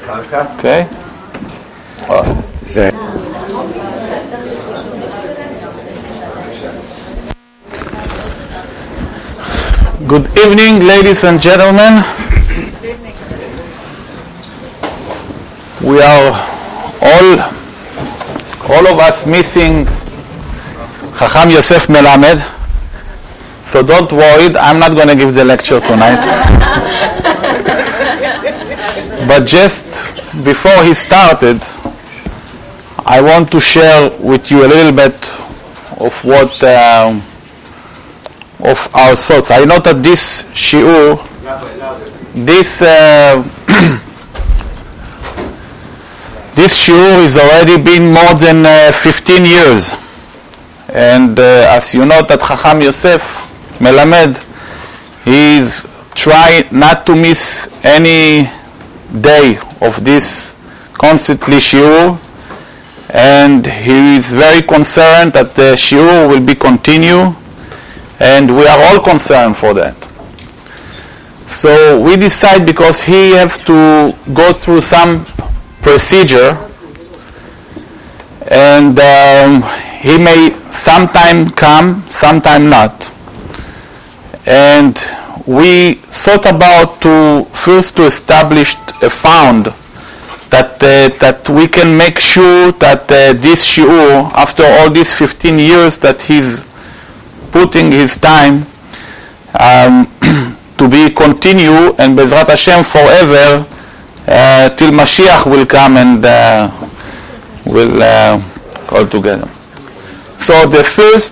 Okay. Good evening, ladies and gentlemen. We are all of us missing Chacham Yosef Melamed. So don't worry, I'm not going to give the lecture tonight. But just before he started, I want to share with you a little bit of what of our thoughts. I know that this shiur, this shiur is already been more than 15 years. And as you know that Chacham Yosef Melamed, he is trying not to miss any day of this constantly shiur, and he is very concerned that the shiur will be continue, and we are all concerned for that. So we decide, because he has to go through some procedure, and he may sometime come, sometime not. And we thought about to establish a fund that we can make sure that this shiur, after all these 15 years that he's putting his time, to be continue, and Bezrat Hashem forever, till Mashiach will come and will all together. So the first,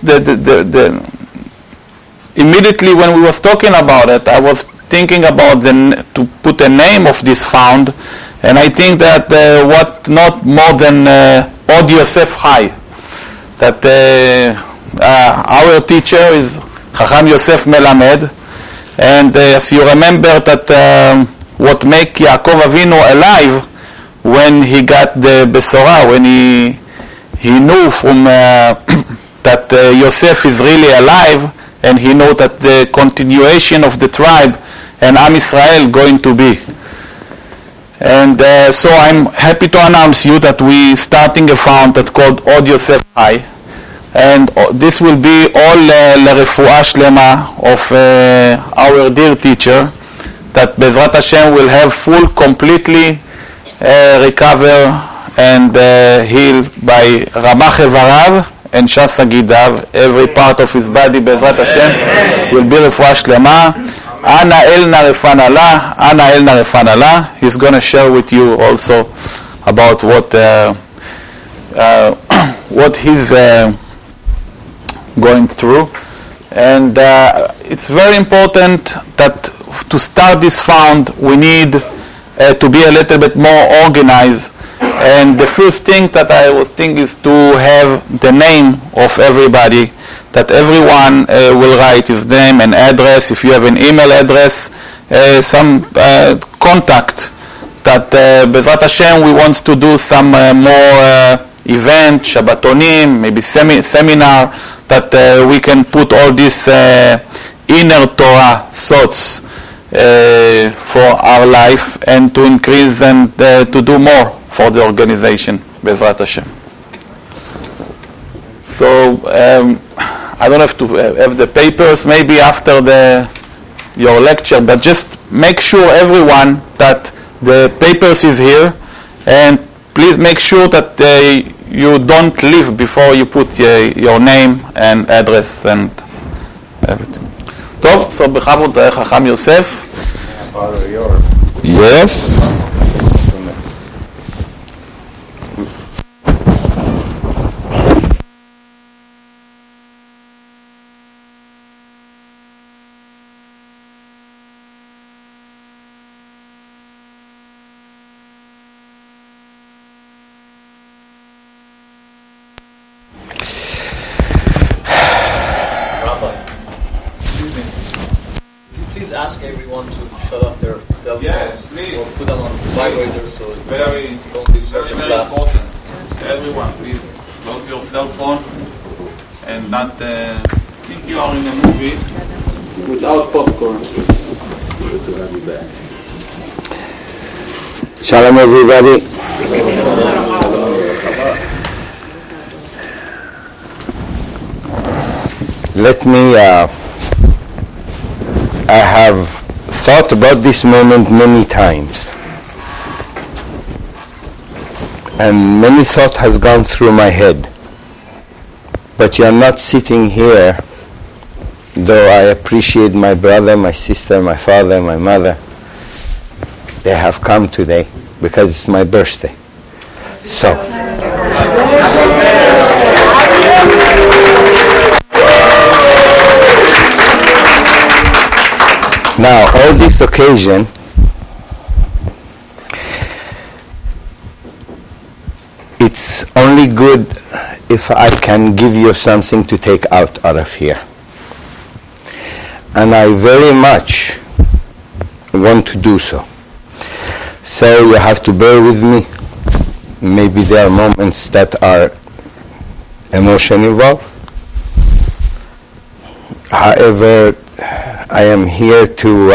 immediately when we was talking about it, I was thinking about to put a name of this fund, and I think that what not more than Od Yosef Chai, that our teacher is Chacham Yosef Melamed, and as you remember that what make Yaakov Avinu alive when he got the Besorah, when he knew from that Yosef is really alive, and he know that the continuation of the tribe and Am Israel going to be. And so I'm happy to announce you that we starting a fund that's called Od Yosef Chai, and this will be all לרפואה שלמה of our dear teacher, that Bezrat Hashem will have full, completely recover and heal by Ramach Evarav and Shas Agidav. Every part of his body, Bezrat Hashem, will be רפואה שלמה. Ana Elna Refanala, Ana Elna Refanala. He's going to share with you also about what he's going through. And it's very important that to start this fund, we need to be a little bit more organized. And the first thing that I would think is to have the name of everybody, that everyone will write his name and address. If you have an email address, some contact, that Bezrat Hashem we want to do some more event, Shabbatonim, maybe seminar, that we can put all these inner Torah thoughts for our life, and to increase and to do more for the organization, Bezrat Hashem. So I don't have to have the papers maybe after your lecture, but just make sure everyone that the papers is here, and please make sure that you don't leave before you put your name and address and everything. טוב, so בכבוד חכם יוסף. Yes. Ask everyone to shut off their cell phones, or put them on vibrator, so very don't disturb the class. Important. Everyone, please close your cell phone and not think you are in a movie without popcorn. Shalom, everybody. Let me, I have thought about this moment many times. And many thought has gone through my head. But you are not sitting here, though I appreciate my brother, my sister, my father, my mother. They have come today because it's my birthday. So, now on this occasion, it's only good if I can give you something to take out of here. And I very much want to do so. So you have to bear with me. Maybe there are moments that are emotion involved. However, I am here to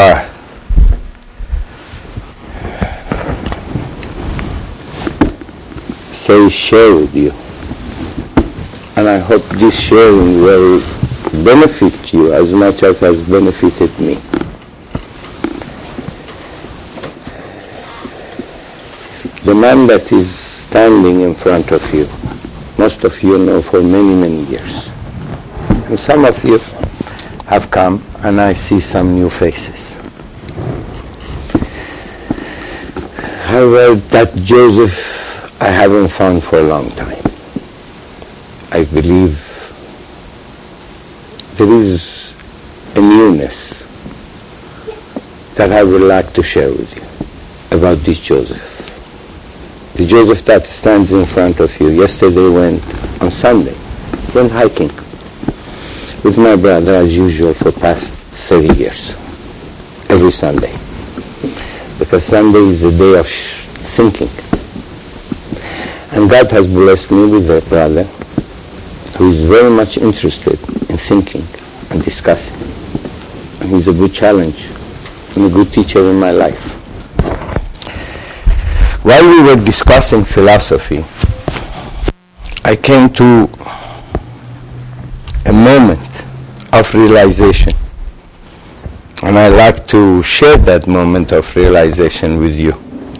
share with you. And I hope this sharing will benefit you as much as has benefited me. The man that is standing in front of you, most of you know for many, many years. And some of you have come, and I see some new faces. However, that Joseph I haven't found for a long time. I believe there is a newness that I would like to share with you about this Joseph. The Joseph that stands in front of you. Yesterday on Sunday, went hiking with my brother as usual for past 30 years. Every Sunday. Because Sunday is a day of thinking. And God has blessed me with a brother who is very much interested in thinking and discussing. And he's a good challenge and a good teacher in my life. While we were discussing philosophy, I came to a moment of realization. And I'd like to share that moment of realization with you.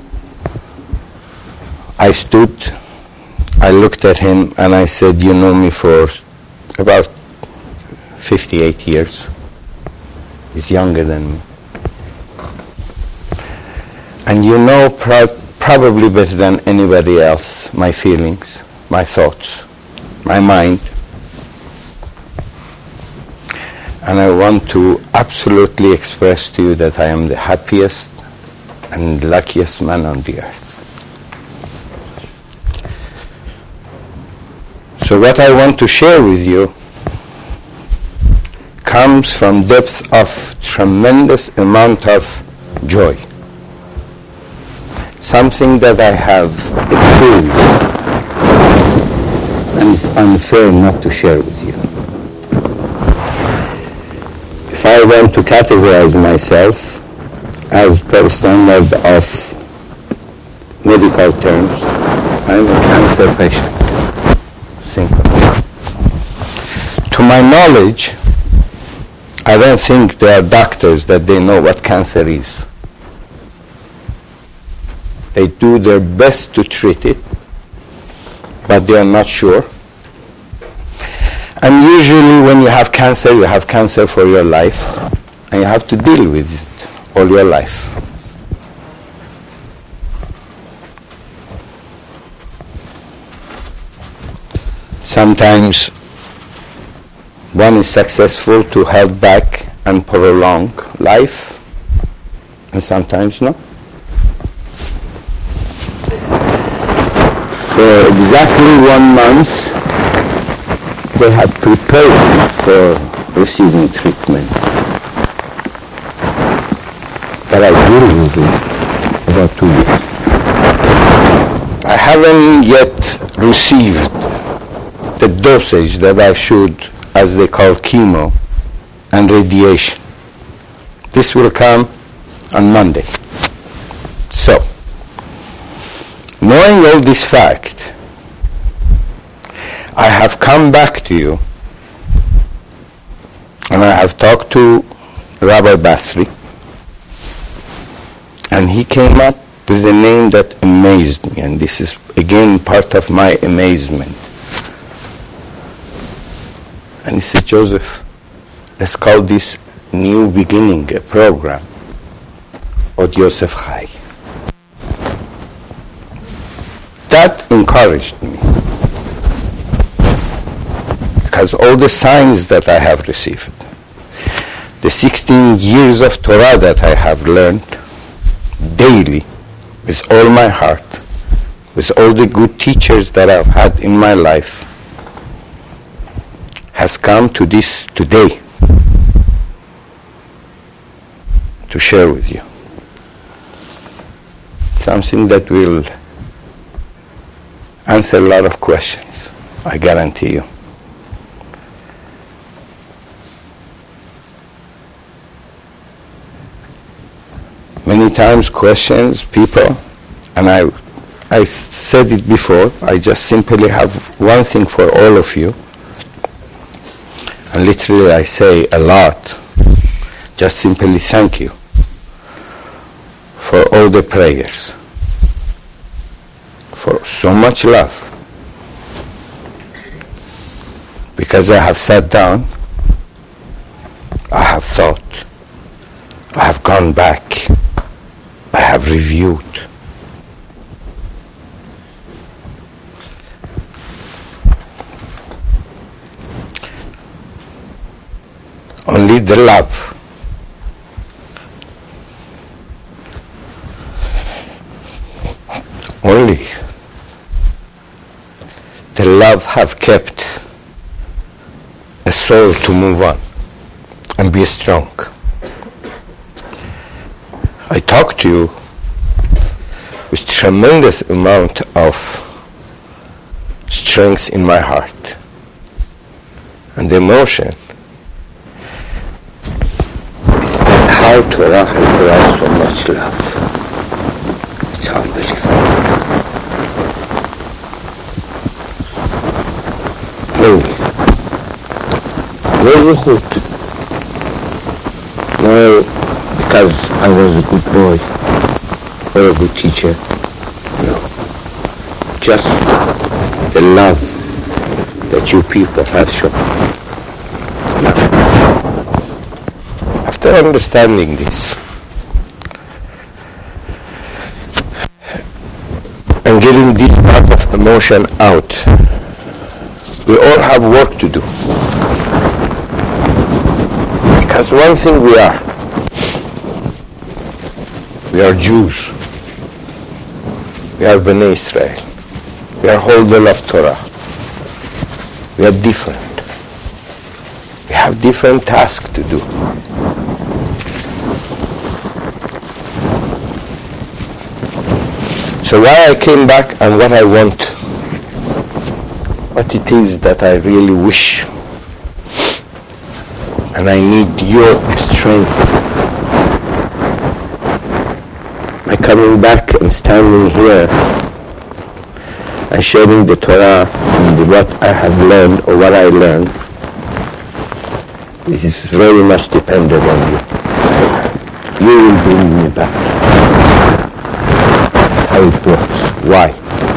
I stood, I looked at him, and I said, you know me for about 58 years. He's younger than me. And you know probably better than anybody else my feelings, my thoughts, my mind. And I want to absolutely express to you that I am the happiest and luckiest man on the earth. So what I want to share with you comes from depth of tremendous amount of joy. Something that I have experienced and it's unfair not to share with you. If I want to categorize myself as per standard of medical terms, I'm a cancer patient. Simple. To my knowledge, I don't think there are doctors that they know what cancer is. They do their best to treat it, but they are not sure. And usually when you have cancer for your life, and you have to deal with it all your life. Sometimes one is successful to help back and prolong life, and sometimes not. For exactly 1 month, they had prepared me for receiving treatment. But I deal with it about 2 years. I haven't yet received the dosage that I should, as they call chemo and radiation. This will come on Monday. So, Knowing all this fact, I have come back to you and I have talked to Rabbi Basri, and he came up with a name that amazed me, and this is again part of my amazement. And he said, Joseph, let's call this New Beginning, a program, Od Yosef Chai. That encouraged me, because all the signs that I have received, the 16 years of Torah that I have learned daily, with all my heart, with all the good teachers that I've had in my life, has come to this today to share with you. Something that will answer a lot of questions, I guarantee you. Many times questions, people, and I said it before, I just simply have one thing for all of you, and literally I say a lot, just simply thank you for all the prayers, for so much love, because I have sat down, I have thought, I have gone back, I have reviewed. Only the love. Only the love have kept a soul to move on and be strong. I talk to you with tremendous amount of strength in my heart, and the emotion is that how Torah has brought so much love. It's unbelievable. Very good. No, because I was a good boy or a good teacher. No. Just the love that you people have shown. No. After understanding this and getting this part of emotion out, we all have work to do. Because one thing we are Jews. We are Bnei Israel. We are holder of Torah. We are different. We have different tasks to do. So why I came back and what I want, what it is that I really wish, and I need your strength. By coming back and standing here and sharing the Torah and what I have learned or what I learned, this is very much dependent on you. You will bring me back. That's how it works. Why?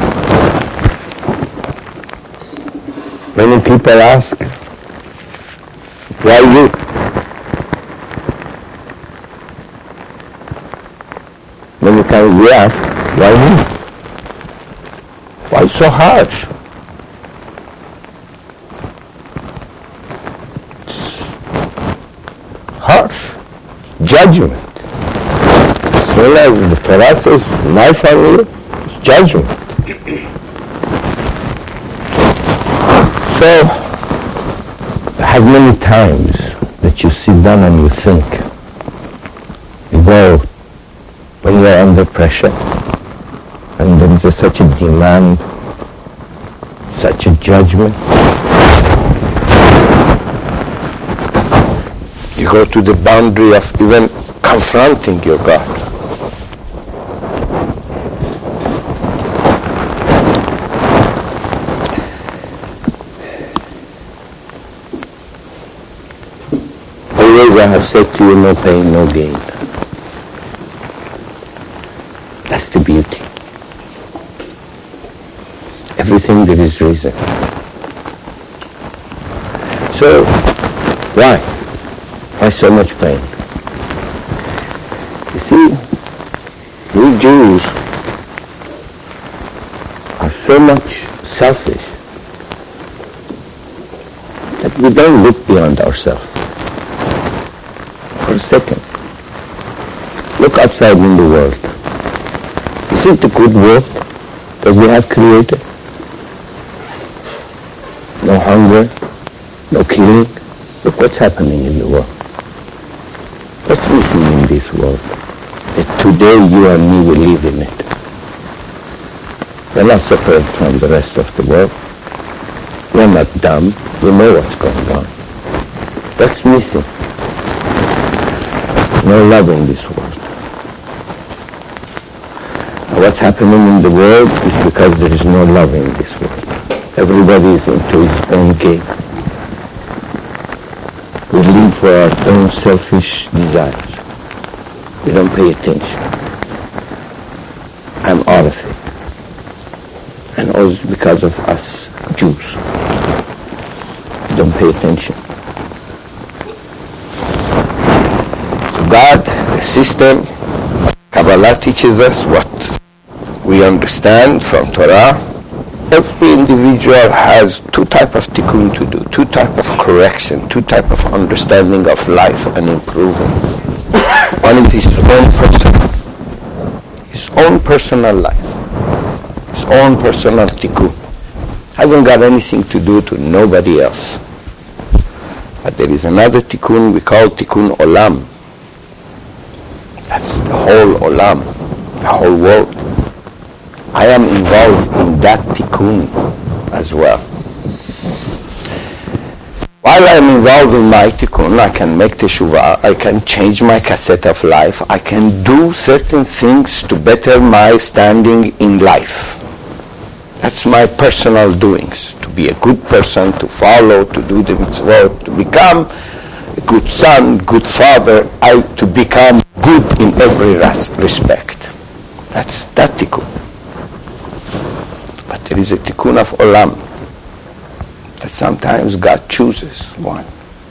Many people ask, why you? Many times we ask, why me? Why so harsh? It's harsh. Judgment. As soon as the Torah says, my family, it's judgment. So, I have many times that you sit down and you think, you go, when you are under pressure, and there is such a demand, such a judgment, you go to the boundary of even confronting your God. Always I have said to you, no pain, no gain. That's the beauty. Everything there is reason. So, why? Why so much pain? You see, we Jews are so much selfish that we don't look beyond ourselves. For a second. Look outside in the world. Is it the good world that we have created? No hunger, no killing. Look what's happening in the world. What's missing in this world? That today you and me will live in it. We're not separate from the rest of the world. We're not dumb. We know what's going on. What's missing? No love in this world. And what's happening in the world is because there is no love in this world. Everybody is into his own game. We live for our own selfish desires. We don't pay attention. I'm all of it. And all because of us, Jews. We don't pay attention. So God, the system, Kabbalah teaches us what we understand from Torah. Every individual has two types of tikkun to do, two types of correction, two types of understanding of life and improving. One is his own personal life, his own personal tikkun. Hasn't got anything to do to nobody else. But there is another tikkun we call tikkun olam. That's the whole olam, the whole world. I am involved in that tikkun as well. While I am involved in my tikkun, I can make teshuvah, I can change my cassette of life, I can do certain things to better my standing in life. That's my personal doings, to be a good person, to follow, to do the mitzvot, to become a good son, good father, to become good in every respect. That's that tikkun. But there is a tikkun of olam that sometimes God chooses one.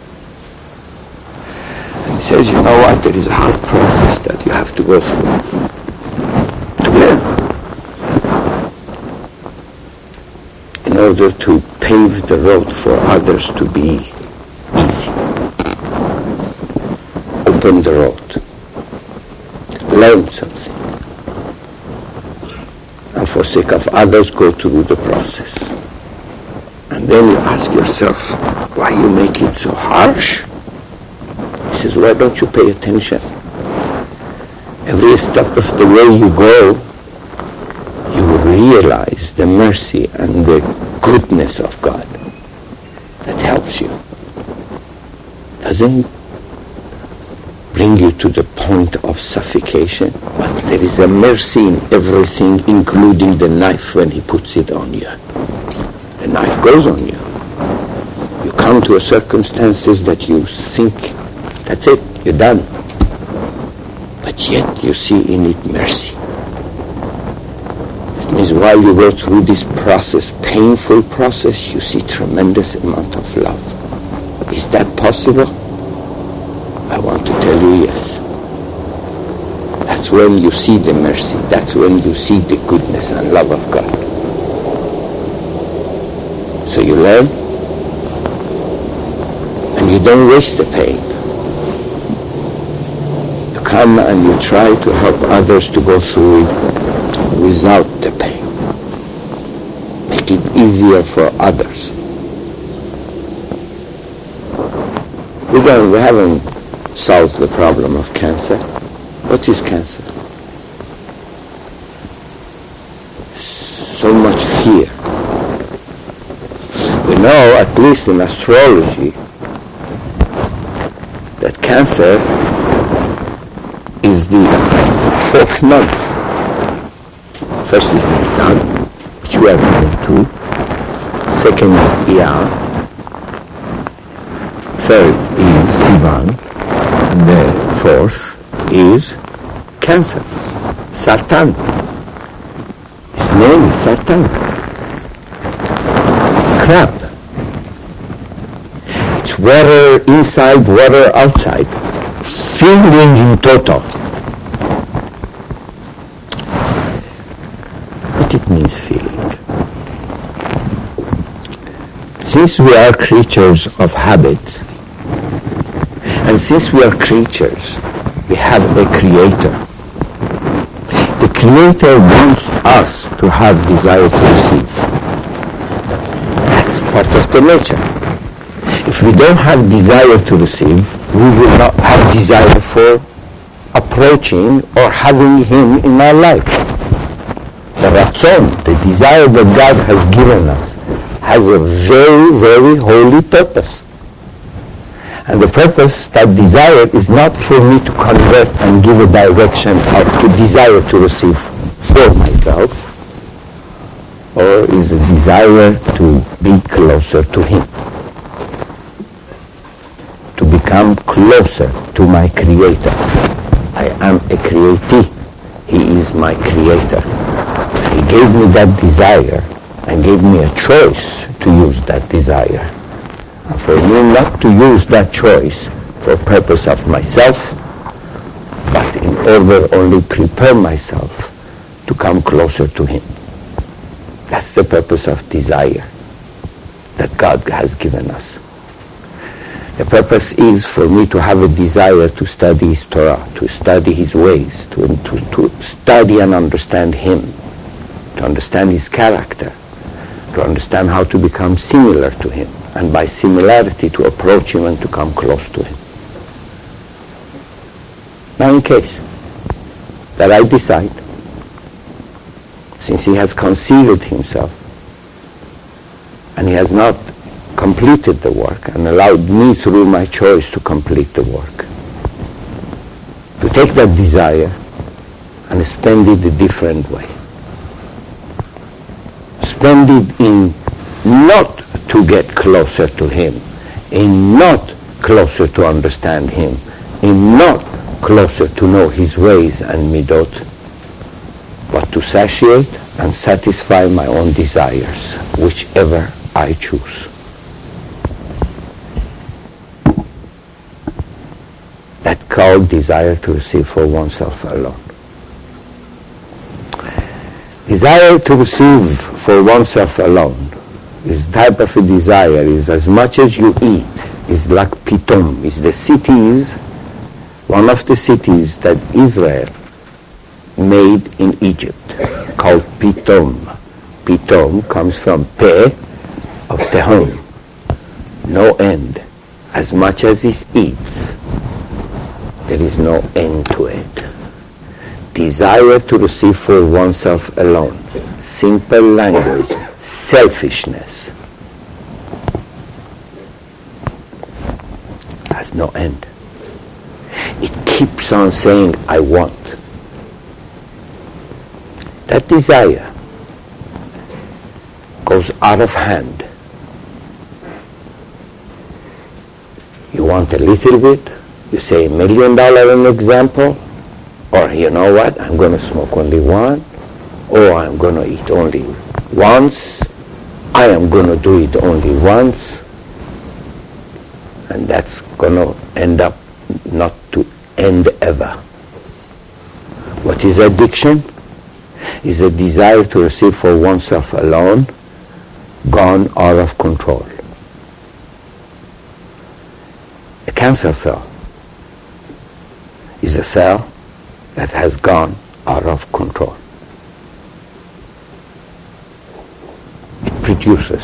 And he says, you know what, there is a hard process that you have to go through to learn. In order to pave the road for others to be easy. Open the road. Learn something. And for sake of others, go through the process. And then you ask yourself, why you make it so harsh? He says, why don't you pay attention? Every step of the way you go, you will realize the mercy and the goodness of God that helps you. Doesn't bring you to the point of suffocation, but there is a mercy in everything, including the knife when he puts it on you. The knife goes on you. You come to a circumstances that you think, that's it, you're done. But yet you see in it mercy. That means while you go through this process, painful process, you see tremendous amount of love. Is that possible? I want to tell you yes. That's when you see the mercy. That's when you see the goodness and love of God. So you learn, and you don't waste the pain. You come and you try to help others to go through it without the pain. Make it easier for others. We haven't solved the problem of cancer. What is cancer? So much fear. We know, at least in astrology, that cancer is the fourth month. First is Nisan, which we are going to. Second is Iyar. third is Sivan, and the fourth is Cancer, Sartan. His name is Sartan. It's crab. It's water inside, water outside. Feeling in total. What it means feeling? Since we are creatures of habit, and since we are creatures, we have a creator. The creator wants us to have desire to receive. That's part of the nature. If we don't have desire to receive, we will not have desire for approaching or having him in our life. The ratzon, the desire that God has given us, has a very, very holy purpose. And the purpose, that desire, is not for me to convert and give a direction of to desire to receive for myself, or is a desire to be closer to him, to become closer to my creator. I am a createe. He is my creator. He gave me that desire and gave me a choice to use that desire. And for me not to use that choice for purpose of myself, but in order only prepare myself to come closer to him. That's the purpose of desire that God has given us. The purpose is for me to have a desire to study his Torah, to study his ways, to study and understand him, to understand his character, to understand how to become similar to him, and by similarity to approach him and to come close to him. Now in case that I decide, since he has concealed himself and he has not completed the work and allowed me through my choice to complete the work, to take that desire and spend it a different way. Spend it in not to get closer to him, in not closer to understand him, in not closer to know his ways and midot, but to satiate and satisfy my own desires, whichever I choose. That called desire to receive for oneself alone. Desire to receive for oneself alone is type of a desire, is as much as you eat, is like Pitom, is the cities, one of the cities that Israel made in Egypt, called Pitom. Pitom comes from Peh of Tehom, no end. As much as he eats, there is no end to it. Desire to receive for oneself alone. Simple language. Selfishness. Has no end. It keeps on saying, I want. That desire goes out of hand. You want a little bit, you say $1 million an example, or you know what, I'm going to smoke only one, or I'm going to eat only once, I am going to do it only once, and that's going to end up not to end ever. What is addiction? Is a desire to receive for oneself alone, gone out of control. A cancer cell is a cell that has gone out of control. It produces,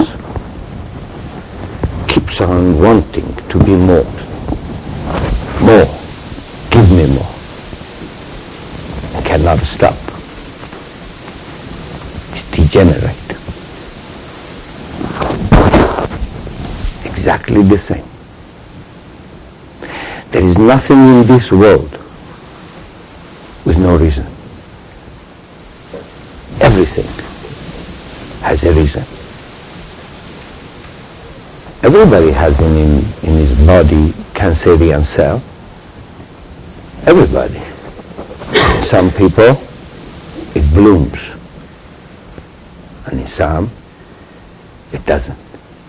keeps on wanting to be more, give me more, and cannot stop. It's degenerate. Exactly the same. There is nothing in this world with no reason. Everything has a reason. Everybody has in his body Cancerian cell. Everybody. Some people, it blooms. And in some, it doesn't.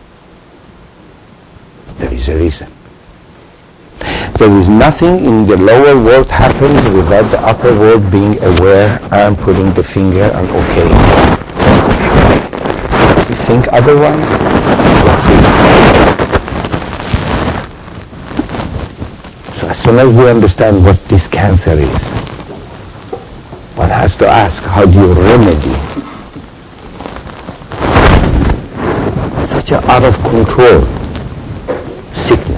There is a reason. There is nothing in the lower world happens without the upper world being aware and putting the finger on okay. If we think otherwise, we're free. So as soon as we understand what this cancer is, one has to ask, how do you remedy such an out of control sickness?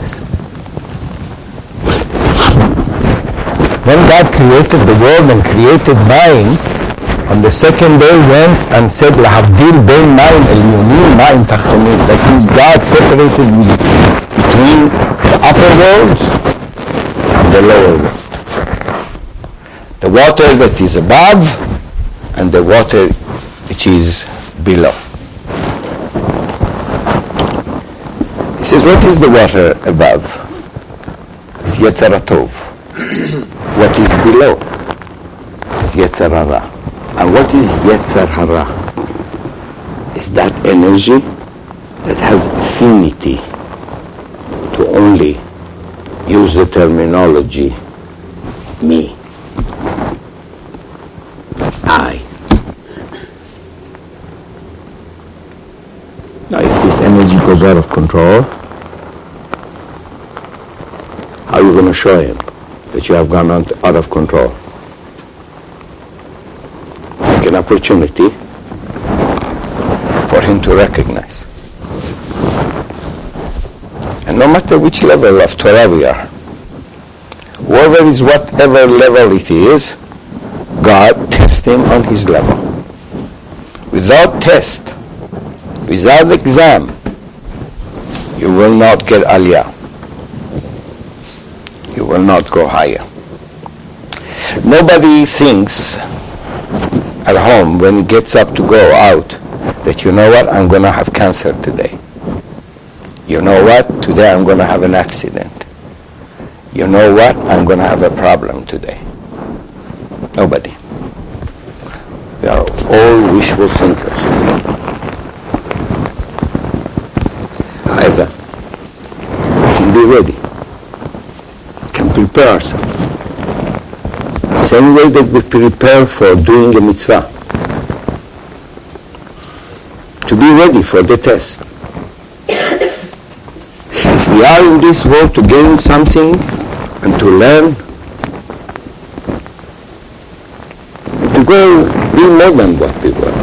When God created the world and created mind, on the second day went and said, "Lahavdil bein mayim elyonim mayim tachtonim." That means God separated between the upper world and the lower world. The water that is above and the water which is below. He says, what is the water above? It's Yetzer HaTov. What is below is Yetzer Hara. And what is Yetzer Hara? Is that energy that has affinity to only use the terminology me, I. Now if this energy goes out of control, how are you going to show him that you have gone out of control? Make an opportunity for him to recognize. And no matter which level of Torah we are, whoever is whatever level it is, God tests him on his level. Without test, without exam, you will not get aliyah. You will not go higher. Nobody thinks at home when he gets up to go out that, you know what, I'm going to have cancer today. You know what, today I'm going to have an accident. You know what, I'm going to have a problem today. Nobody. We are all wishful thinkers. However, we can be ready. Prepare ourselves. Same way that we prepare for doing a mitzvah. To be ready for the test. If we are in this world to gain something and to learn, to go be more than what we were,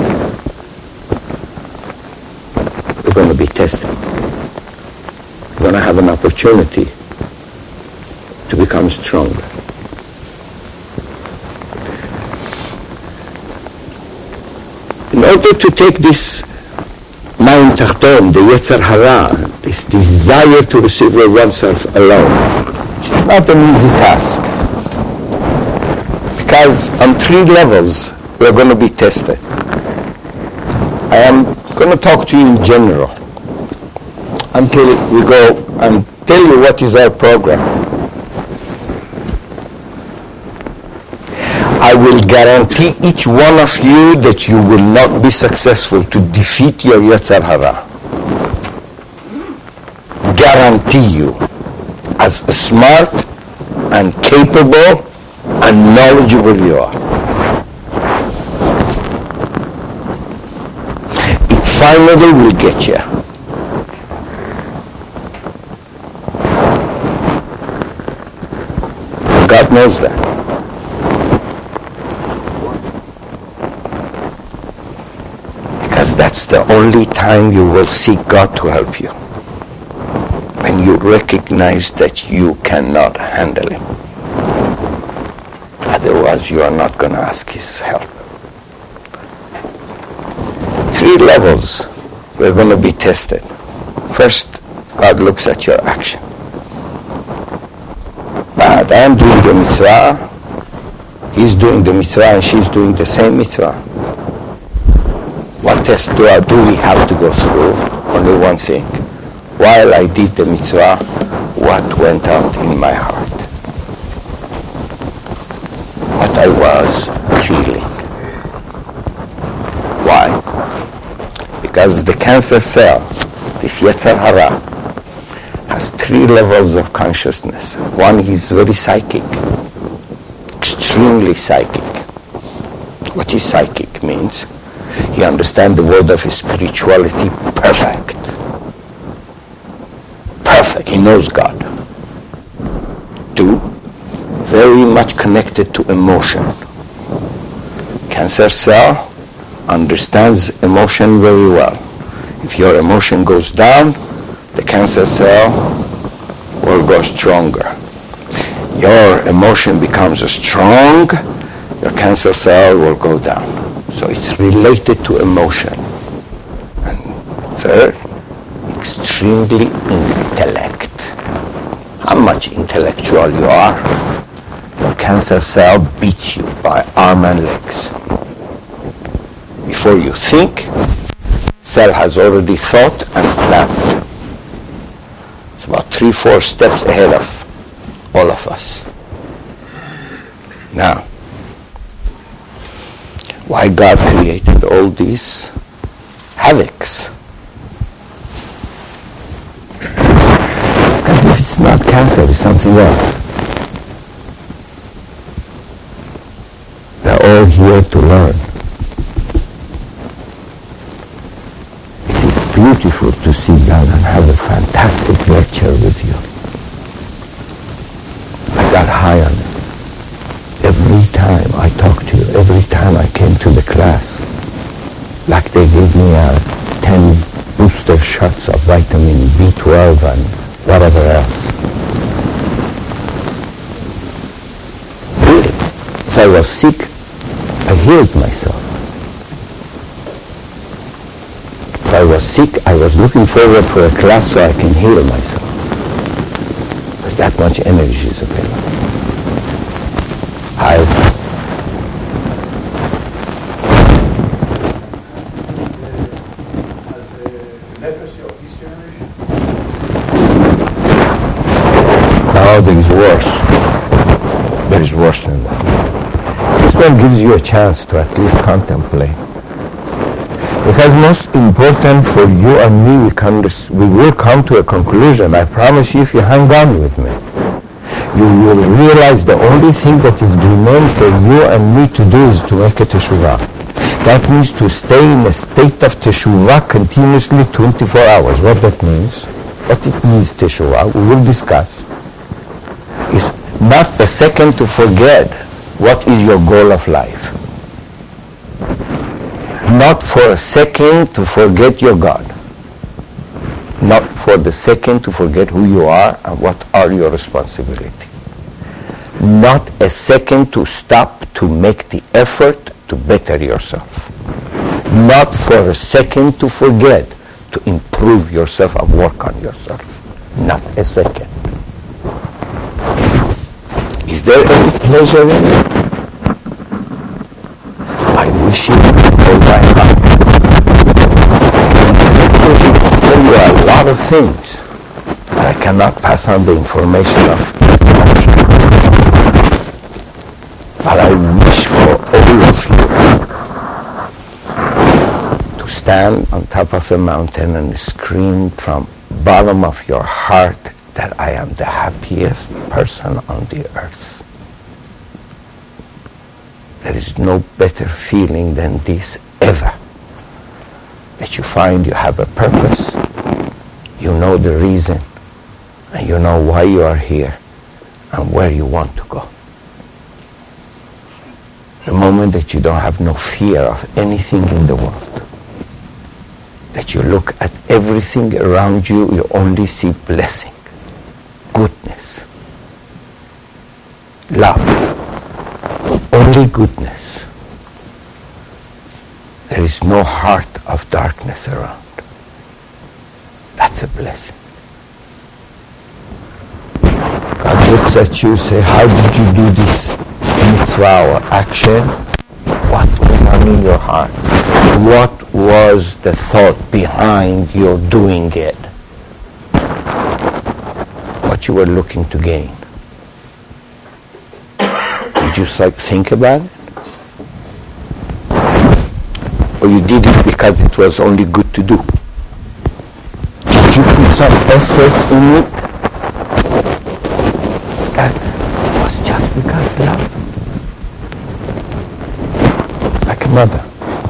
we're going to be tested. We're going to have an opportunity to become stronger. In order to take this Mayim Tachton, the Yetzer Hara, this desire to receive oneself alone, it's not an easy task. Because on 3 levels we're going to be tested. I am going to talk to you in general until we go and tell you what is our program. I will guarantee each one of you that you will not be successful to defeat your Yetzer Hara. Guarantee you, as smart and capable and knowledgeable you are. It finally will get you. God knows that. That's the only time you will seek God to help you. When you recognize that you cannot handle Him. Otherwise, you are not going to ask His help. 3 levels we're going to be tested. First, God looks at your action. But I am doing the mitzvah, he's doing the mitzvah, and she's doing the same mitzvah. What test do we have to go through? Only one thing. while I did the mitzvah, what went out in my heart, what I was feeling. Why? Because the cancer cell, this Yetzer Hara, has 3 levels of consciousness. One is very psychic, extremely psychic. What is psychic means? He understands the word of spirituality perfect. Perfect, he knows God. 2, very much connected to emotion. Cancer cell understands emotion very well. If your emotion goes down, the cancer cell will go stronger. Your emotion becomes strong, your cancer cell will go down. So it's related to emotion. And third, extremely intellect. How much intellectual you are, your cancer cell beats you by arm and legs. Before you think, cell has already thought and planned. It's about 3-4 steps ahead of all of us. Now, why God created all these havocs? Because if it's not cancer, it's something else. They're all here to learn. It is beautiful to see God and have a fantastic lecture with you. I got high on it. Every time I talked to you, every time I came to the class, like they gave me 10 booster shots of vitamin B12 and whatever else. Really, if I was sick, I healed myself. If I was sick, I was looking forward for a class so I can heal myself. But that much energy is available. There is worse. There is worse than that. This one gives you a chance to at least contemplate. Because most important for you and me, we will come to a conclusion. I promise you, if you hang on with me, you will realize the only thing that is remained for you and me to do is to make a teshuvah. That means to stay in a state of teshuvah continuously 24 hours. What that means? What it means, teshuvah, we will discuss. Is not a second to forget what is your goal of life. Not for a second to forget your God. Not for the second to forget who you are and what are your responsibilities. Not a second to stop to make the effort to better yourself. Not for a second to forget to improve yourself and work on yourself. Not a second. Is there any pleasure in it? I wish it with all my heart. I can tell you a lot of things, but I cannot pass on the information of emotion. But I wish for all of you to stand on top of a mountain and scream from bottom of your heart that I am the happiest person on the earth. There is no better feeling than this ever. That you find you have a purpose, you know the reason, and you know why you are here and where you want to go. The moment that you don't have no fear of anything in the world, that you look at everything around you, you only see blessing, goodness, love, only goodness. There is no heart of darkness around. That's a blessing. God looks at you and says, how did you do this mitzvah or action? What went on in your heart? What was the thought behind your doing it? what you were looking to gain? Did you think about it? Or you did it because it was only good to do? Did you put some effort in it? That was just because love. Like a mother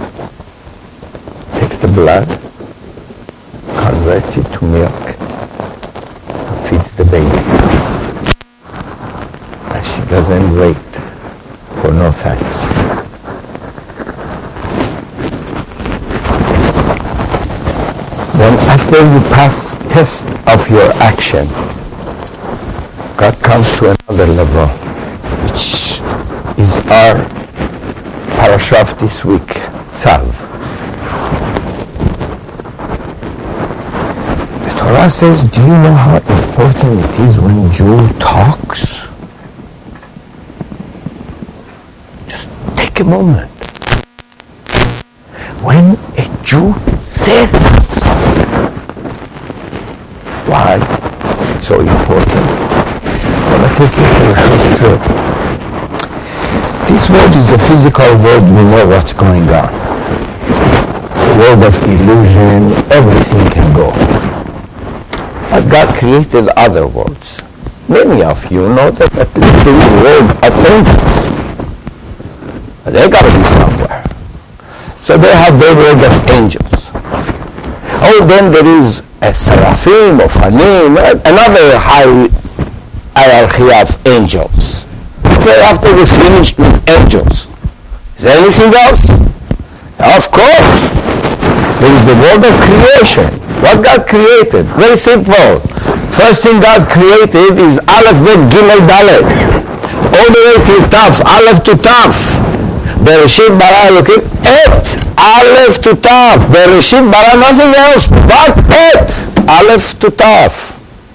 takes the blood, converts it to milk, and feeds the baby. And she doesn't wait for no thanks. Then after you pass test of your action, God comes to another level, which is our parasha of this week, Tzav. The Torah says, do you know how important it is when Jew talks? Just take a moment. When a Jew says something, why it's so important? I want to take you for a short trip. This world is a physical world, we know what's going on. The world of illusion, everything can go. But God created other worlds. Many of you know that at least there is a world of angels. They got to be somewhere. So they have their world of angels. Oh, then there is a seraphim or fanim, another high hierarchy of angels. Okay, after we finished with angels, is there anything else? Of course. There is the world of creation. What God created? Very simple. First thing God created is Aleph, Bet, Gimel, Dalet. All the way to Taf, Aleph to Taf. Bereshit bara Elokim et. Aleph to Taf. Bereshit bara nothing else but et. Aleph to Taf.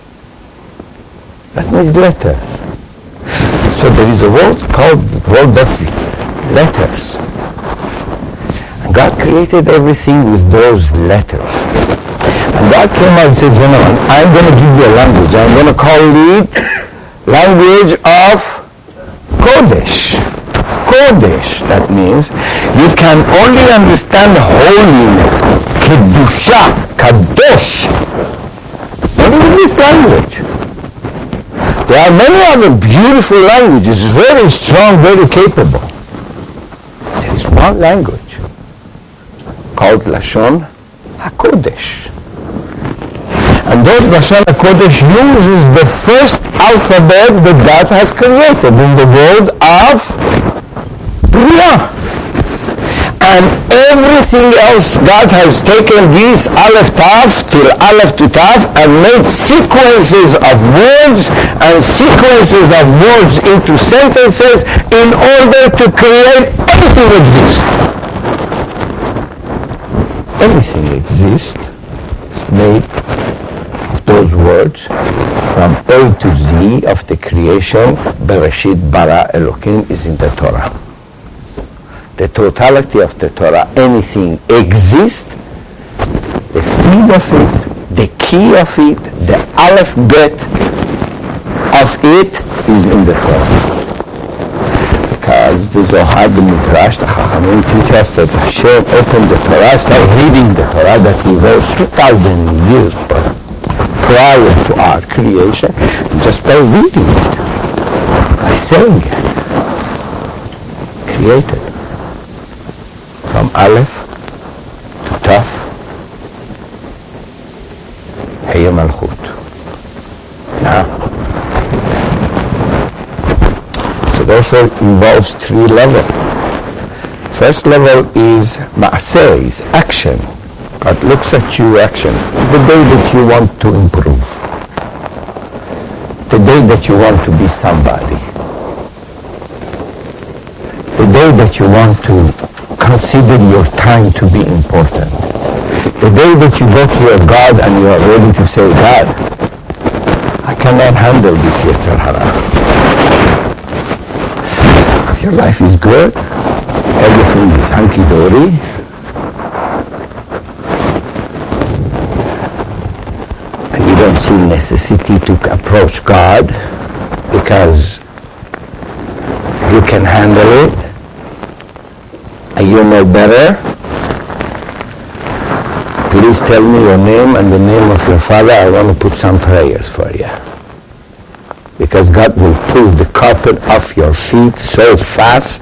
That means letters. So there is a world called world of letters. And God created everything with those letters. And God came out and says, you know, I'm going to give you a language. I'm going to call it language of Kodesh. Kodesh, that means you can only understand holiness, Kedusha, Kadosh, only with this language. There are many other beautiful languages, very strong, very capable. There is one language called Lashon HaKodesh. And those Lashon HaKodesh uses the first alphabet that God has created in the world of Bria. And everything else, God has taken this Aleph Taf till Aleph to Taf and made sequences of words and sequences of words into sentences in order to create everything exists. Everything exists. It's made of those words from A to Z of the creation. Bereshit bara Elokim is in the Torah. The totality of the Torah, anything exists, the seed of it, the key of it, the Aleph Bet of it is in the Torah. Because the Zohar, the Midrash, the Chachamim teach us that Hashem opened the Torah, started reading the Torah that we wrote 2,000 years prior to our creation, and just by reading it, by saying it, created. From Aleph to Taf, Hayya Malchut. Now, so therefore involves three levels. First level is Ma'aseh, is action. God looks at you, action. The day that you want to improve. The day that you want to be somebody. The day that you want to consider your time to be important. The day that you go to your God and you are ready to say, God, I cannot handle this Yetzer Hara. Your life is good, everything is hunky-dory, and you don't don't see necessity to approach God because you can handle it and you know better. Please tell me your name and the name of your father. I want to put some prayers for you. Because God will pull the carpet off your feet so fast.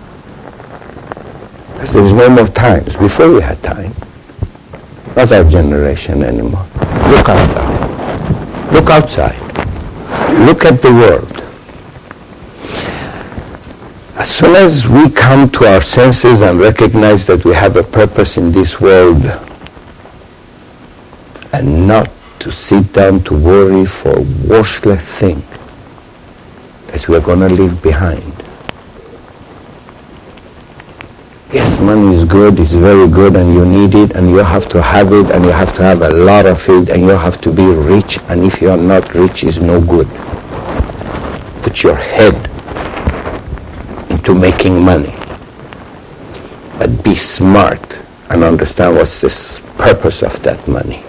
Because there's no more times. Before we had time. Not our generation anymore. Look out there. Look outside. Look at the world. As soon as we come to our senses and recognize that we have a purpose in this world and not to sit down to worry for worthless thing that we're going to leave behind. Yes, money is good, it's very good, and you need it, and you have to have it, and you have to have a lot of it, and you have to be rich, and if you are not rich, it's no good. Put your head into making money, but be smart and understand what's the purpose of that money.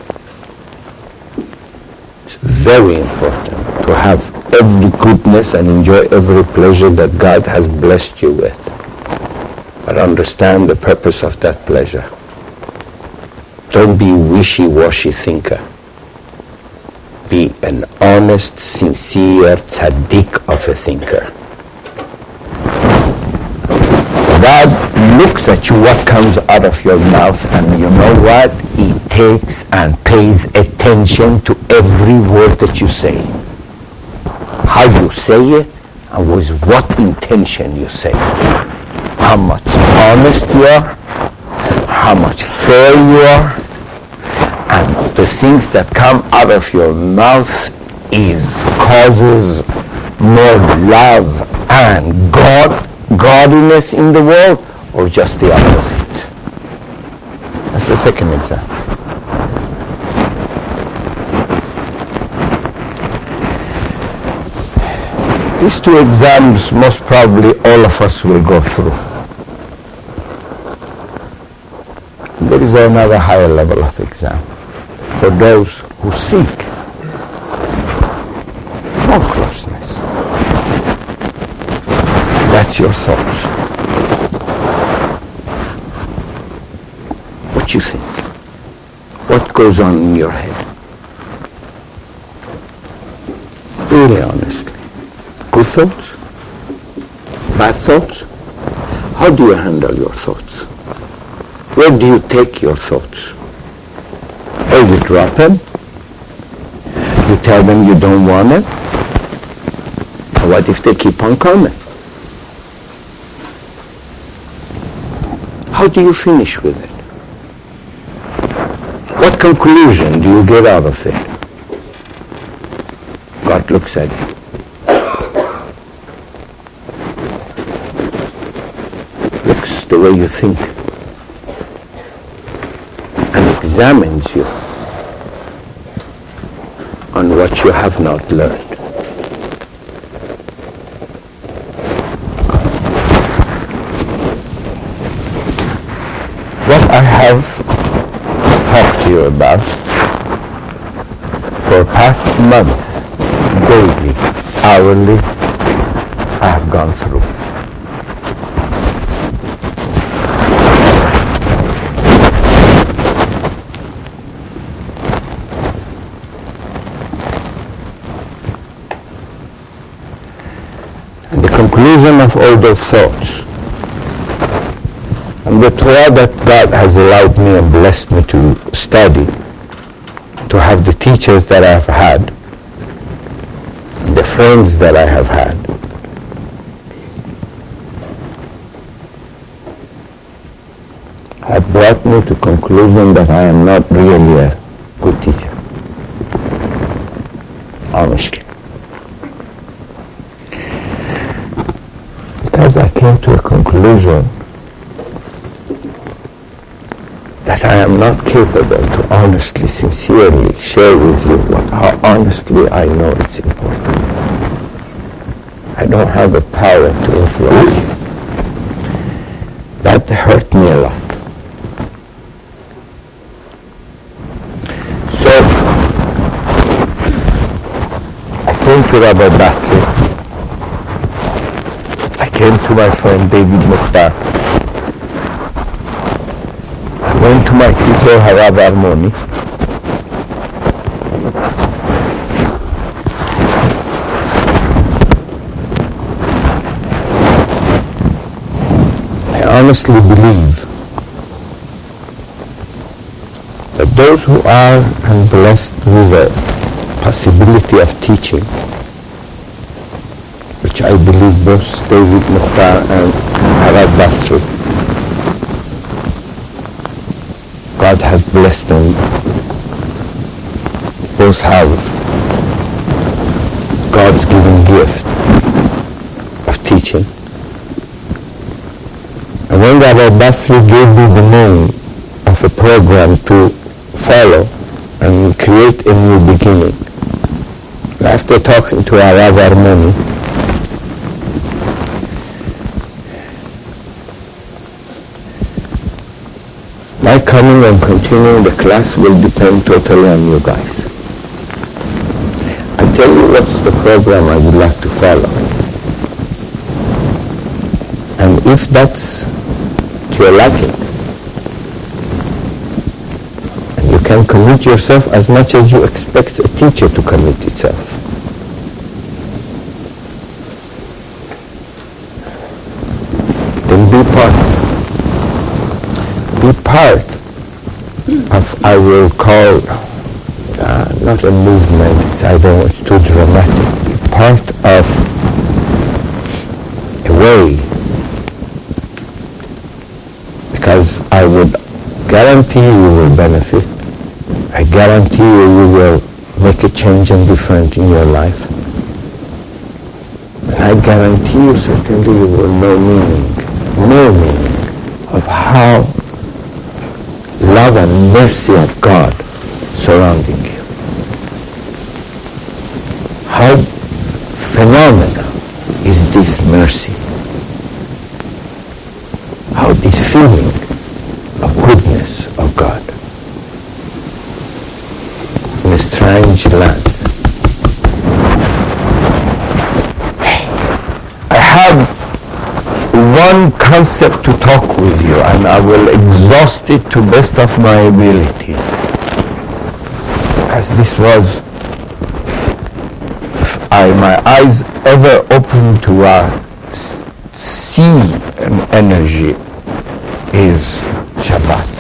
It's very important to have every goodness and enjoy every pleasure that God has blessed you with. But understand the purpose of that pleasure. Don't be wishy-washy thinker. Be an honest, sincere, tzaddik of a thinker. God looks at you, what comes out of your mouth, and you know what? He takes and pays attention to every word that you say. How you say it, and with what intention you say it. How much honest you are, how much fair you are, and the things that come out of your mouth causes more love and godliness in the world, or just the opposite. That's the second example. These two exams, most probably all of us will go through. There is another higher level of exam for those who seek more closeness. That's your thoughts. What you think? What goes on in your head? Really honestly. Good thoughts? Bad thoughts? How do you handle your thoughts? Where do you take your thoughts? Or you drop them? You tell them you don't want it? Or what if they keep on coming? How do you finish with it? What conclusion do you get out of it? God looks at it. Looks the way you think. Examines you on what you have not learned. What I have talked to you about for past month, daily, hourly, I have gone through. Conclusion of all those thoughts and the Torah that God has allowed me and blessed me to study, to have the teachers that I have had, and the friends that I have had, have brought me to conclusion that I am not really a good teacher. Honestly. Because I came to a conclusion that I am not capable to honestly, sincerely share with you how honestly I know it's important. I don't have the power to influence you. That hurt me a lot. So, to Rabbi Batri. I came to my friend David Mukhtar. I went to my teacher Harav Armoni. I honestly believe that those who are and blessed with the possibility of teaching, which I believe both David Mukhtar and Harav Batri, God has blessed them, both have God's given gift of teaching. And when Rabbi Batri gave me the name of a program to follow and create a new beginning, after talking to Harav Armoni, my coming and continuing the class will depend totally on you guys. I tell you what's the program I would like to follow. And if that's to your liking, and you can commit yourself as much as you expect a teacher to commit itself. Then be part of, I will call, not a movement, I don't want too dramatic, be part of a way, because I would guarantee you will benefit. I guarantee you will make a change and different in your life. And I guarantee you certainly you will know meaning of how love and mercy of God surrounding you. How phenomenal is this mercy? How this feeling of goodness of God in a strange land. I have one concept to talk with you, and I will exhaust it to best of my ability. As this was, if my eyes ever open to see an energy, is Shabbat.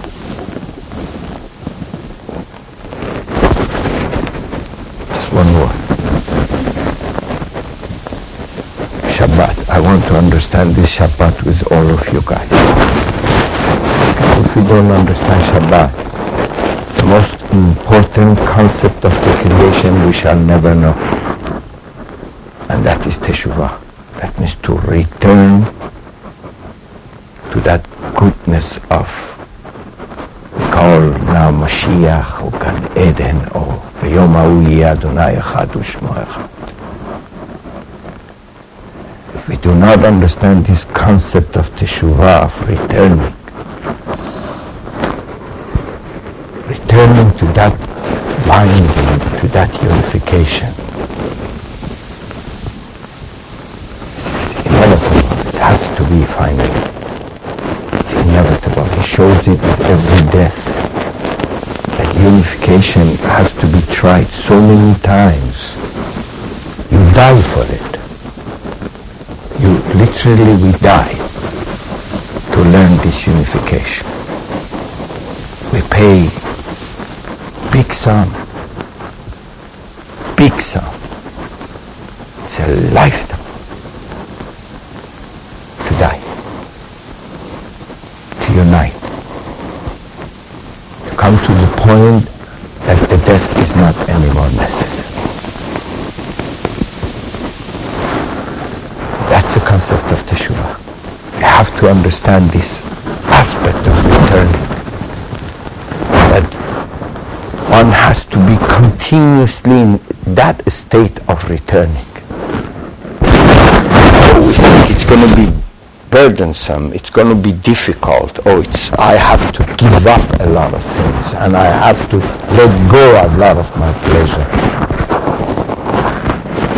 Just one word. Shabbat. I want to understand this Shabbat with all of you guys. If we don't understand Shabbat, the most important concept of the creation we shall never know. And that is Teshuvah. That means to return to that goodness of, we call now Mashiach or Gan Eden or B'yom ha'u yeh Adonai echad u'shmo echad. If we do not understand this concept of Teshuvah, of returning to that binding, to that unification, it's inevitable. It has to be finally. It's inevitable. He shows it with every death. That unification has to be tried so many times. You die for it. Literally we die to learn this unification. We pay big sum. It's a lifetime to die, to unite, to come to the point that the death is not anymore necessary. That's the concept of Teshuvah. You have to understand this aspect of returning. That one has to be continuously in that state of returning. We think it's going to be burdensome, it's going to be difficult, I have to give up a lot of things, and I have to let go of a lot of my pleasure.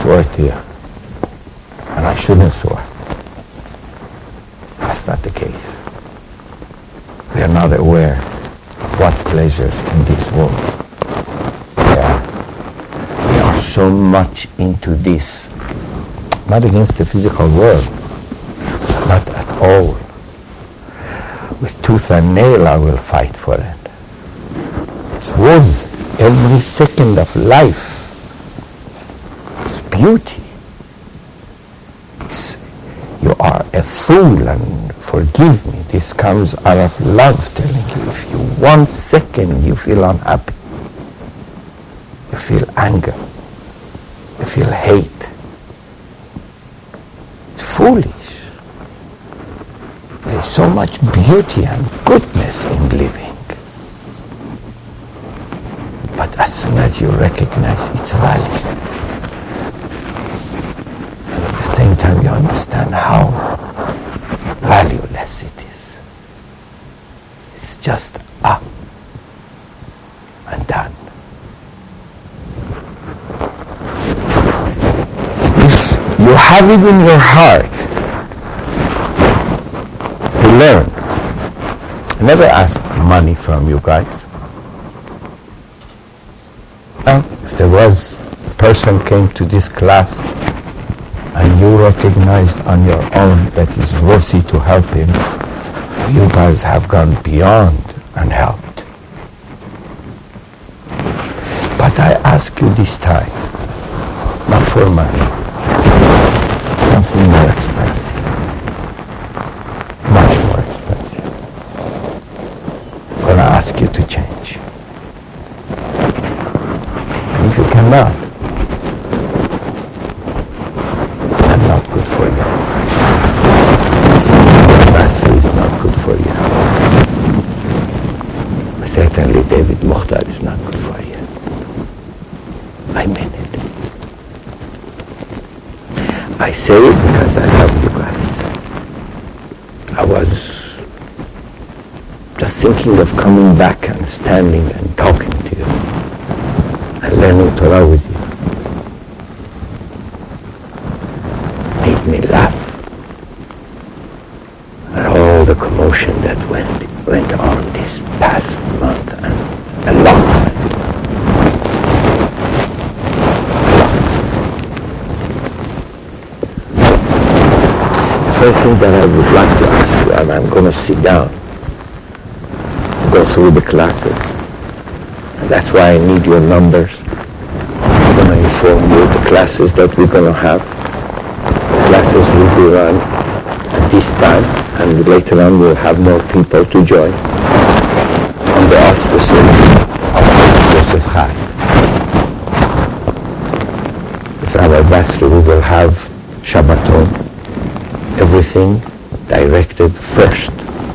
swear to you, and I shouldn't swear. That's not the case. We are not aware of what pleasures in this world. We are so much into this, not against the physical world, not at all. With tooth and nail I will fight for it. It's worth every second of life. It's beauty. You are a fool, and forgive me, this comes out of love, telling you, if you 1 second you feel unhappy, you feel anger, you feel hate, it's foolish. There is so much beauty and goodness in living. But as soon as you recognize its value, and at the same time you understand how valueless it is. It's just up and done. If you have it in your heart to learn, I never ask money from you guys. Now, if there was a person came to this class and you recognized on your own that it's worthy to help him, you guys have gone beyond and helped. But I ask you this time, not for money, something more expensive, much more expensive. I'm going to ask you to change. And if you cannot, I'm not good for you. Master is not good for you. Certainly David Mukhtar is not good for you. I mean it. I say it because I love you guys. I was just thinking of coming back and standing and talking to you and learning Torah with you. Made me laugh at all the commotion that went on this past month, and a lot. The first thing that I would like to ask you, and I'm going to sit down, go through the classes, and that's why I need your numbers. I'm going to inform you the classes that we're going to have. The classes will be run at this time, and later on we'll have more people to join on the auspices of Joseph Chai. With Rabbi Basri we will have Shabbaton, everything directed first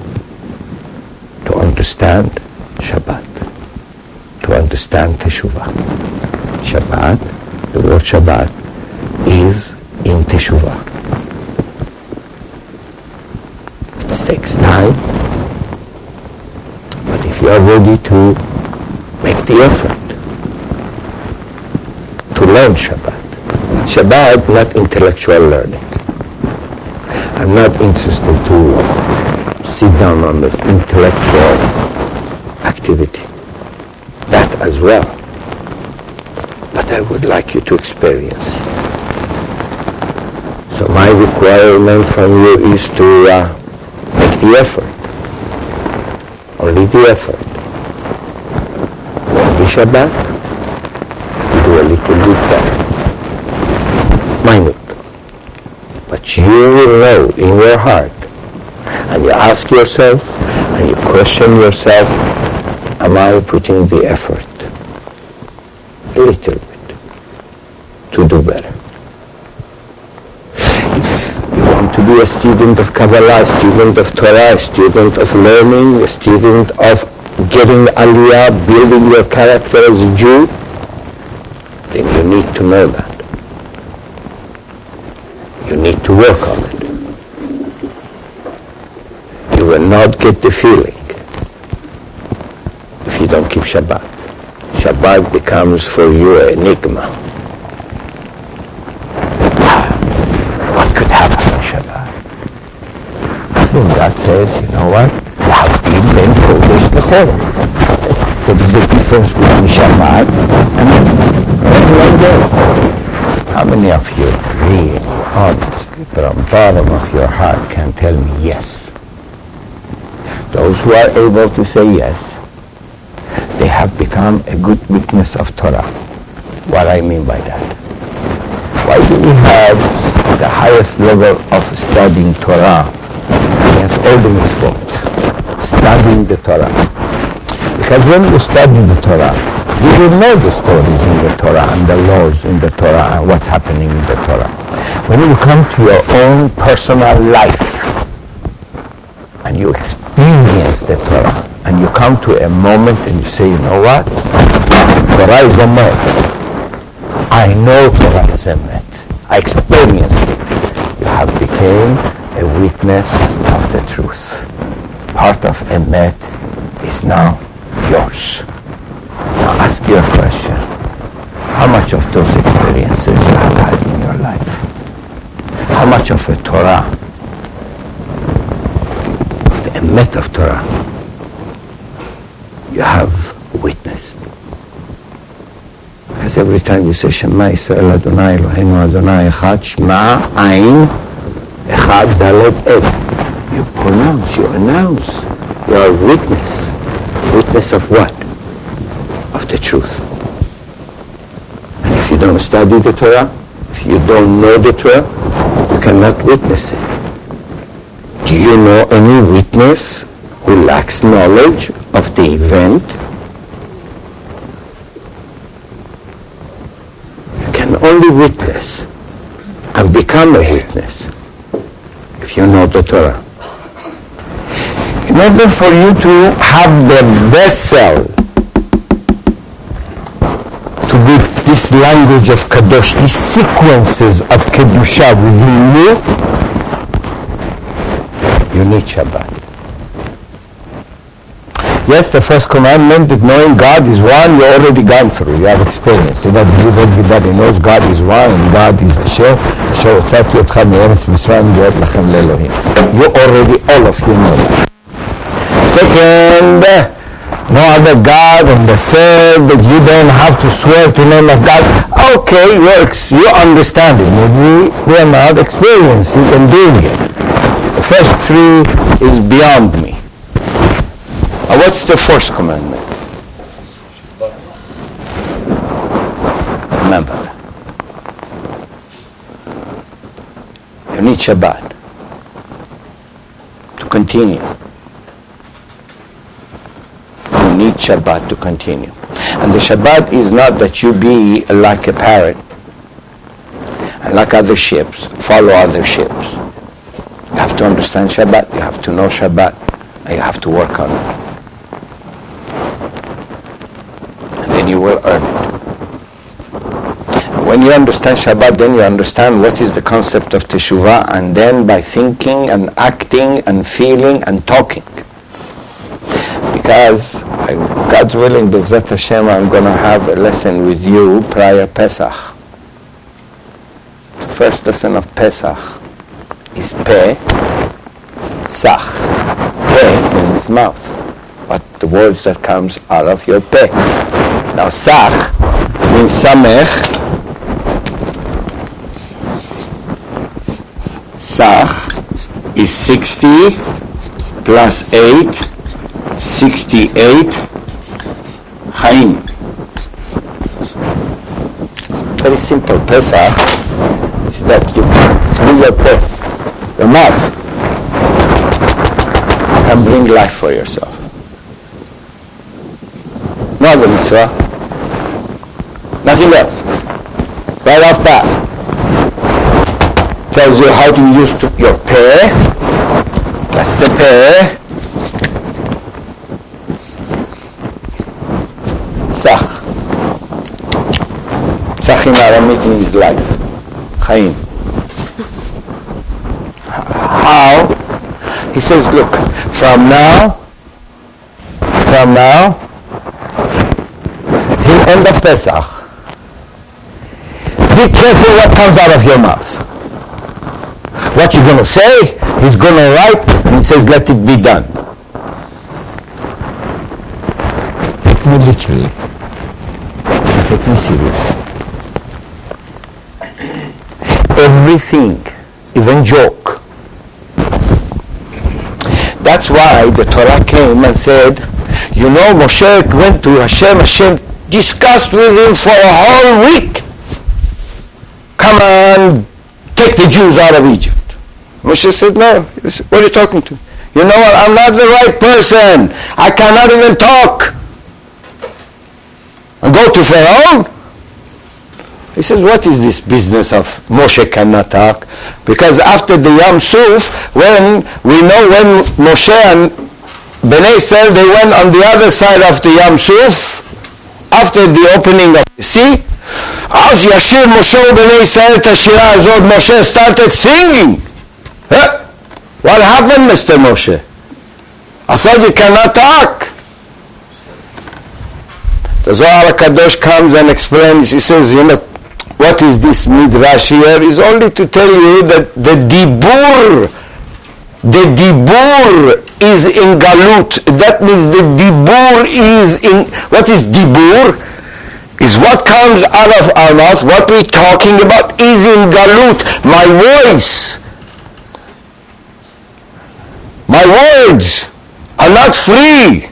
to understand Shabbat, to understand Teshuvah. Shabbat, the word Shabbat is in Teshuvah. It takes time, but if you are ready to make the effort to learn Shabbat, not intellectual learning. I'm not interested to sit down on this intellectual activity. That as well. But I would like you to experience it. So my requirement from you is to make the effort. Only the effort. Every Shabbat, you do a little bit better. Minute. But you will know in your heart, and you ask yourself, and you question yourself, am I putting the effort? A little bit. To do better. If you want to be a student of Kabbalah, a student of Torah, a student of learning, a student of getting Aliyah, building your character as a Jew, then you need to know that. You need to work on it. You will not get the feeling if you don't keep Shabbat. Shabbat becomes for you an enigma. and God says, you know what? L'havdil ben kodesh l'chol. There is a difference between Shabbat and regular day. How many of you really, honestly, from the bottom of your heart can tell me yes? Those who are able to say yes, they have become a good witness of Torah. What I mean by that? Why do we have the highest level of studying Torah against all the mitzvot? Studying the Torah. Because when you study the Torah, you will know the stories in the Torah and the laws in the Torah and what's happening in the Torah. When you come to your own personal life and you experience the Torah and you come to a moment and you say, you know what? Torah is emet. I know Torah is emet. I experienced it. You have become a witness of the truth. Part of emet is now yours. Now ask your question. How much of those experiences you have had in your life? How much of a Torah, of the emet of Torah, you have witnessed? Because every time you say Shema Yisrael Adonai Eloheinu Adonai Echad, Shema Ayin Echad Dalet Ed, you pronounce, you announce, you are a witness. Witness of what? Of the truth. And if you don't study the Torah, if you don't know the Torah, you cannot witness it. Do you know any witness who lacks knowledge of the event? You can only witness and become a witness if you know the Torah. In order for you to have the vessel to be this language of Kadosh, these sequences of Kedusha within you need Shabbat. Yes, the first commandment is knowing God is one, you already gone through, you have experience. So that believe everybody knows God is one and God is Hashem. You already, all of you know that. Second, no other God, and the third, that you don't have to swear to the name of God. Okay, works, you understand it. Maybe we are not experiencing and doing it. The first three is beyond me. Now what's the first commandment? Remember that. You need Shabbat to continue. Need Shabbat to continue. And the Shabbat is not that you be like a parrot and like other ships, follow other ships. You have to understand Shabbat, you have to know Shabbat, and you have to work on it. And then you will earn it. And when you understand Shabbat, then you understand what is the concept of Teshuvah, and then by thinking and acting and feeling and talking. Because God's willing, B'ezrat Hashem, I'm going to have a lesson with you prior Pesach. The first lesson of Pesach is Pesach. Pe means mouth, but the words that comes out of your Pe. Now Sach means Samech. Sach is 60 plus 8. 68 Chaim. Very simple. Pesach is that you through your Peh, your mouth, you can bring life for yourself. No other mitzvah, nothing else. Right off bat, tells you how to use your Peh. That's the Peh. Sach. Sach in Aramaic means life. Chaim. How? He says, look, from now till end of Pesach, be careful what comes out of your mouth. What you going to say? He's going to write, and he says, let it be done. Take me literally. Take me seriously. Everything, even joke. That's why the Torah came and said, you know, Moshe went to Hashem, Hashem discussed with him for a whole week. Come on, take the Jews out of Egypt. Moshe said, no, what are you talking to? You know what, I'm not the right person. I cannot even talk. And go to Pharaoh? He says, what is this business of Moshe cannot talk? Because after the Yam Suf, when Moshe and Bnei Israel, they went on the other side of the Yam Suf, after the opening of the sea, אז ישיר משה ובני ישראל את השירה הזאת, Moshe started singing. What happened, Mr. Moshe? I thought you cannot talk. The Zohar HaKadosh comes and explains, he says, you know, what is this midrash here? Is only to tell you that the dibur is in galut. That means the dibur is in, what is dibur? Is what comes out of our mouth, what we're talking about is in galut. My voice, my words are not free.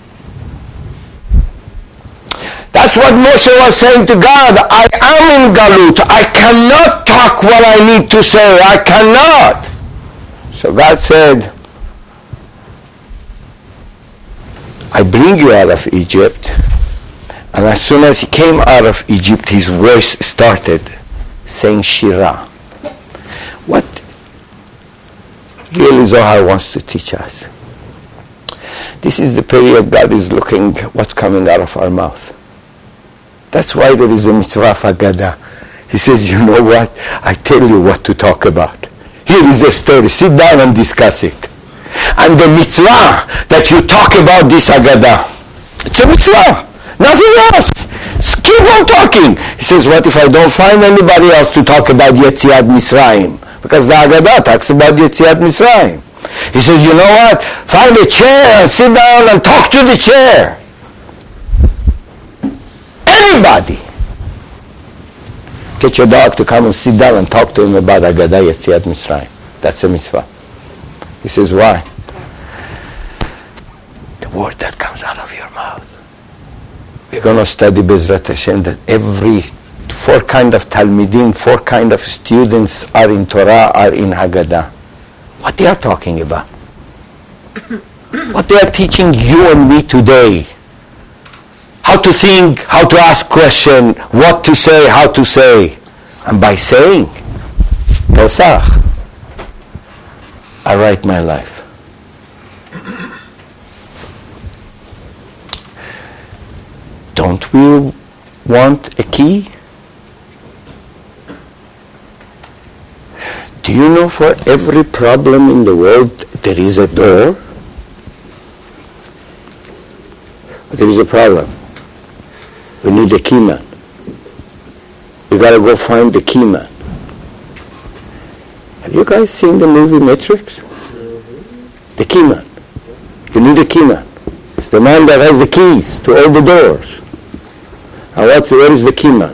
That's what Moshe was saying to God. I am in galut. I cannot talk what I need to say. I cannot. So God said, I bring you out of Egypt. And as soon as he came out of Egypt, his voice started saying Shirah. What really Zohar wants to teach us? This is the period God is looking what's coming out of our mouth. That's why there is a mitzvah of Haggadah. He says, you know what? I tell you what to talk about. Here is a story. Sit down and discuss it. And the mitzvah that you talk about this Haggadah, it's a mitzvah. Nothing else. Just keep on talking. He says, what if I don't find anybody else to talk about Yetziat Mitzrayim? Because the Haggadah talks about Yetziat Mitzrayim. He says, you know what? Find a chair and sit down and talk to the chair. Anybody. Get your dog to come and sit down and talk to him about Haggadah Yetziat Mitzrayim. That's a mitzvah. He says, why? The word that comes out of your mouth. We're going to study Bezrat Hashem that every 4 kind of Talmidim, 4 kind of students are in Torah, are in Haggadah. What they are talking about? What they are teaching you and me today? How to think, how to ask question, what to say, how to say. And by saying, Pesach, I write my life. Don't we want a key? Do you know for every problem in the world there is a door? There is a problem. We need a key man. We gotta go find the key man. Have you guys seen the movie Matrix? The key man. You need a key man. It's the man that has the keys to all the doors. And where is the key man?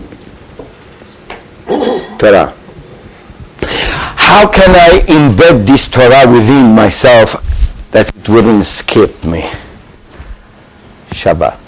Torah. How can I embed this Torah within myself that it wouldn't escape me? Shabbat.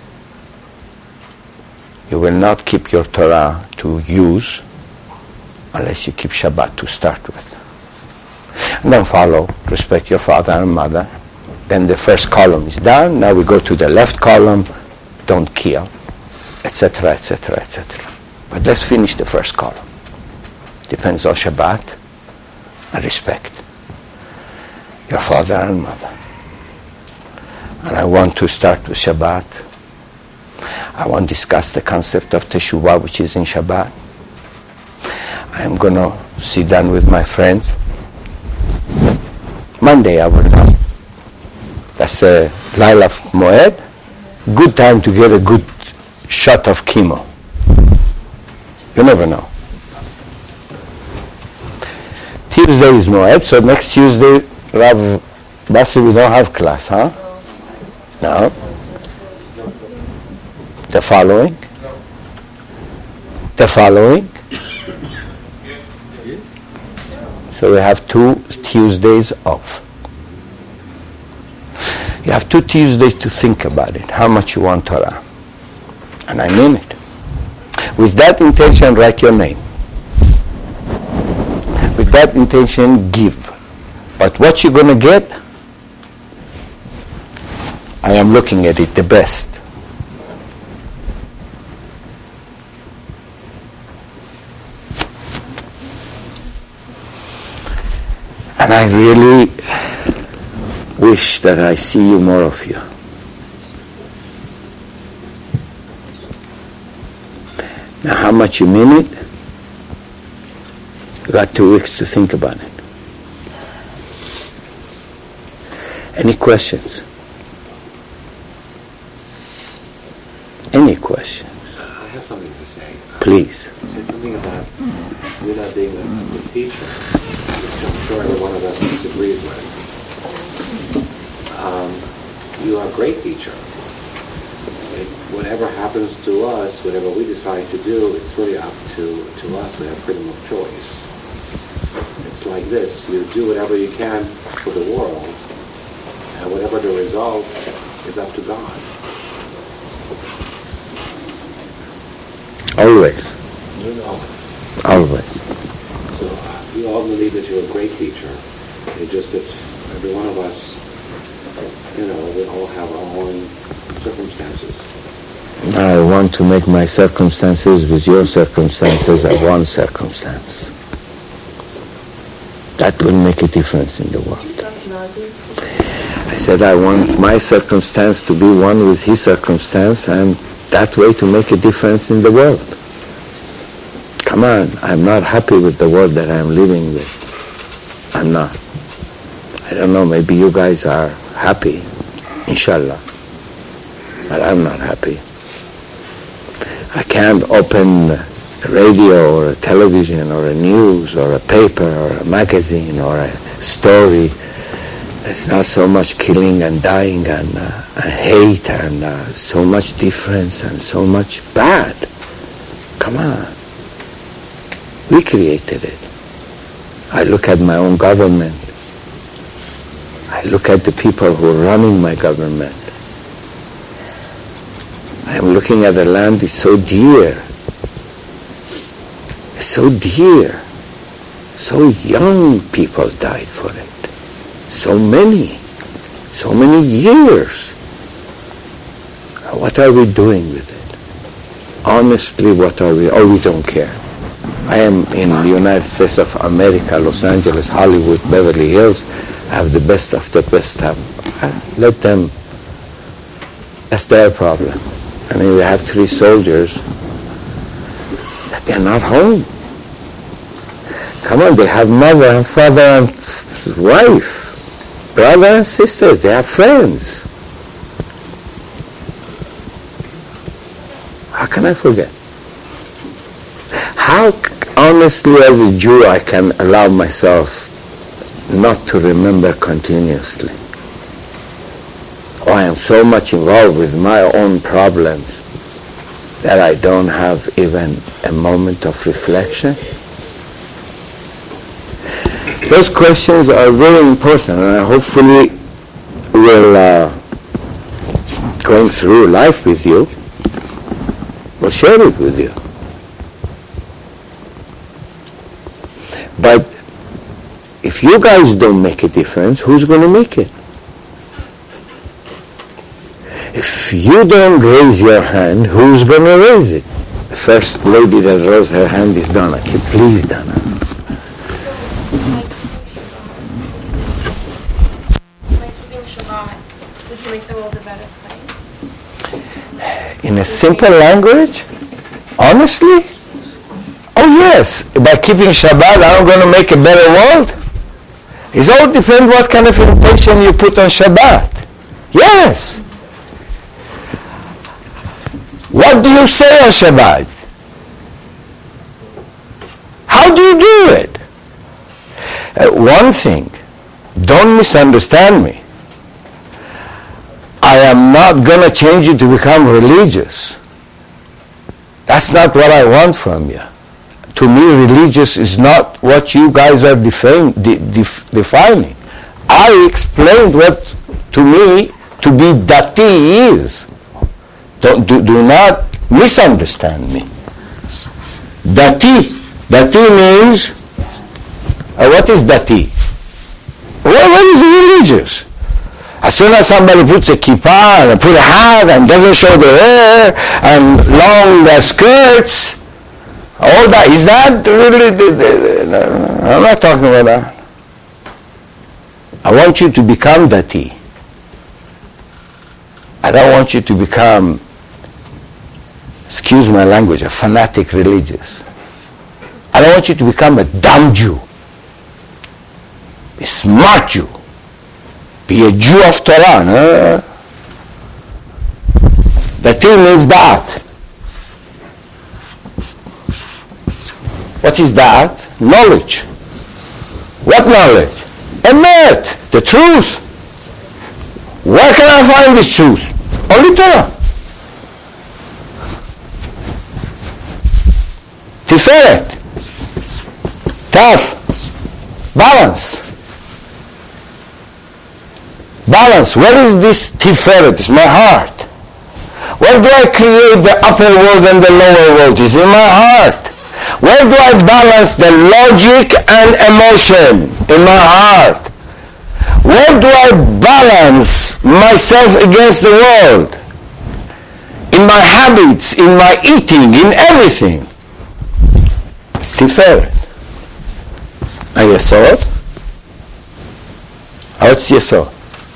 You will not keep your Torah to use unless you keep Shabbat to start with. And then follow, respect your father and mother. Then the first column is done. Now we go to the left column, don't kill, etc., etc., etc. But let's finish the first column. Depends on Shabbat and respect your father and mother. And I want to start with Shabbat. I want to discuss the concept of Teshuvah, which is in Shabbat. I am going to sit down with my friend. Monday I will not. That's a Laila Moed. Good time to get a good shot of chemo. You never know. Till Tuesday is Moed, so next Tuesday, Rav Basi, we don't have class, huh? No. The following? The following? So we have 2 Tuesdays off. You have 2 Tuesdays to think about it, how much you want Torah. And I mean it. With that intention, write your name. With that intention, give. But what you're going to get, I am looking at it the best. And I really wish that I see you, more of you. Now, how much you mean it? You got 2 weeks to think about it. Any questions? Any questions? I have something to say. Please. You said something about you not being a teacher, which I'm sure every one of us disagrees with. You are a great teacher. Whatever happens to us, whatever we decide to do, it's really up to us. We have freedom of choice. It's like this. You do whatever you can for the world, and whatever the result is up to God. Always. Always. Always. So we all believe that you're a great teacher. It's just that every one of us, we all have our own circumstances. I want to make my circumstances with your circumstances a one circumstance. That will make a difference in the world. I said I want my circumstance to be one with his circumstance, and that way to make a difference in the world. Come on, I'm not happy with the world that I'm living with. I'm not. I don't know, maybe you guys are happy, inshallah. But I'm not happy. I can't open a radio or a television or a news or a paper or a magazine or a story. There's not so much killing and dying and hate and so much difference and so much bad. Come on. We created it. I look at my own government. I look at the people who are running my government. I am looking at the land, it's so dear. It's so dear. So young people died for it. So many years. What are we doing with it? Honestly, what are we? Oh, we don't care. I am in the United States of America, Los Angeles, Hollywood, Beverly Hills. I have the best of the best. Let them, that's their problem. I mean, we have 3 soldiers that they're not home. Come on, they have mother and father and wife, brother and sister. They have friends. How can I forget? How honestly as a Jew I can allow myself not to remember continuously? Oh, I am so much involved with my own problems that I don't have even a moment of reflection. Those questions are very important, and I hopefully will, going through life with you, will share it with you. But if you guys don't make a difference, who's going to make it? If you don't raise your hand, who's going to raise it? The first lady that rose her hand is Donna. Please, Donna. By keeping Shabbat, would you make the world a better place? In a simple language? Honestly? Oh yes, by keeping Shabbat, I'm going to make a better world? It all depends what kind of intention you put on Shabbat. Yes. What do you say on Shabbat? How do you do it? One thing, don't misunderstand me. I am not going to change you to become religious. That's not what I want from you. To me, religious is not what you guys are defining. I explained what to me to be dati is. Do not misunderstand me. Dati means, what is dati? What is religious? As soon as somebody puts a kippah and put a hat and doesn't show the hair and long skirts, all that, is that really, I'm not talking about that. I want you to become dati. I don't want you to become, excuse my language, a fanatic religious. I don't want you to become a dumb Jew, a smart Jew. Be a Jew of Torah. No? The thing means that. What is that? Knowledge. What knowledge? Emet, the truth. Where can I find this truth? Only Torah. Tiferet. Taf. Balance. Balance. Where is this Tiferet? It's my heart. Where do I create the upper world and the lower world? It's in my heart. Where do I balance the logic and emotion? In my heart. Where do I balance myself against the world? In my habits, in my eating, in everything. It's Tiferet. And Yesod? What's Yesod?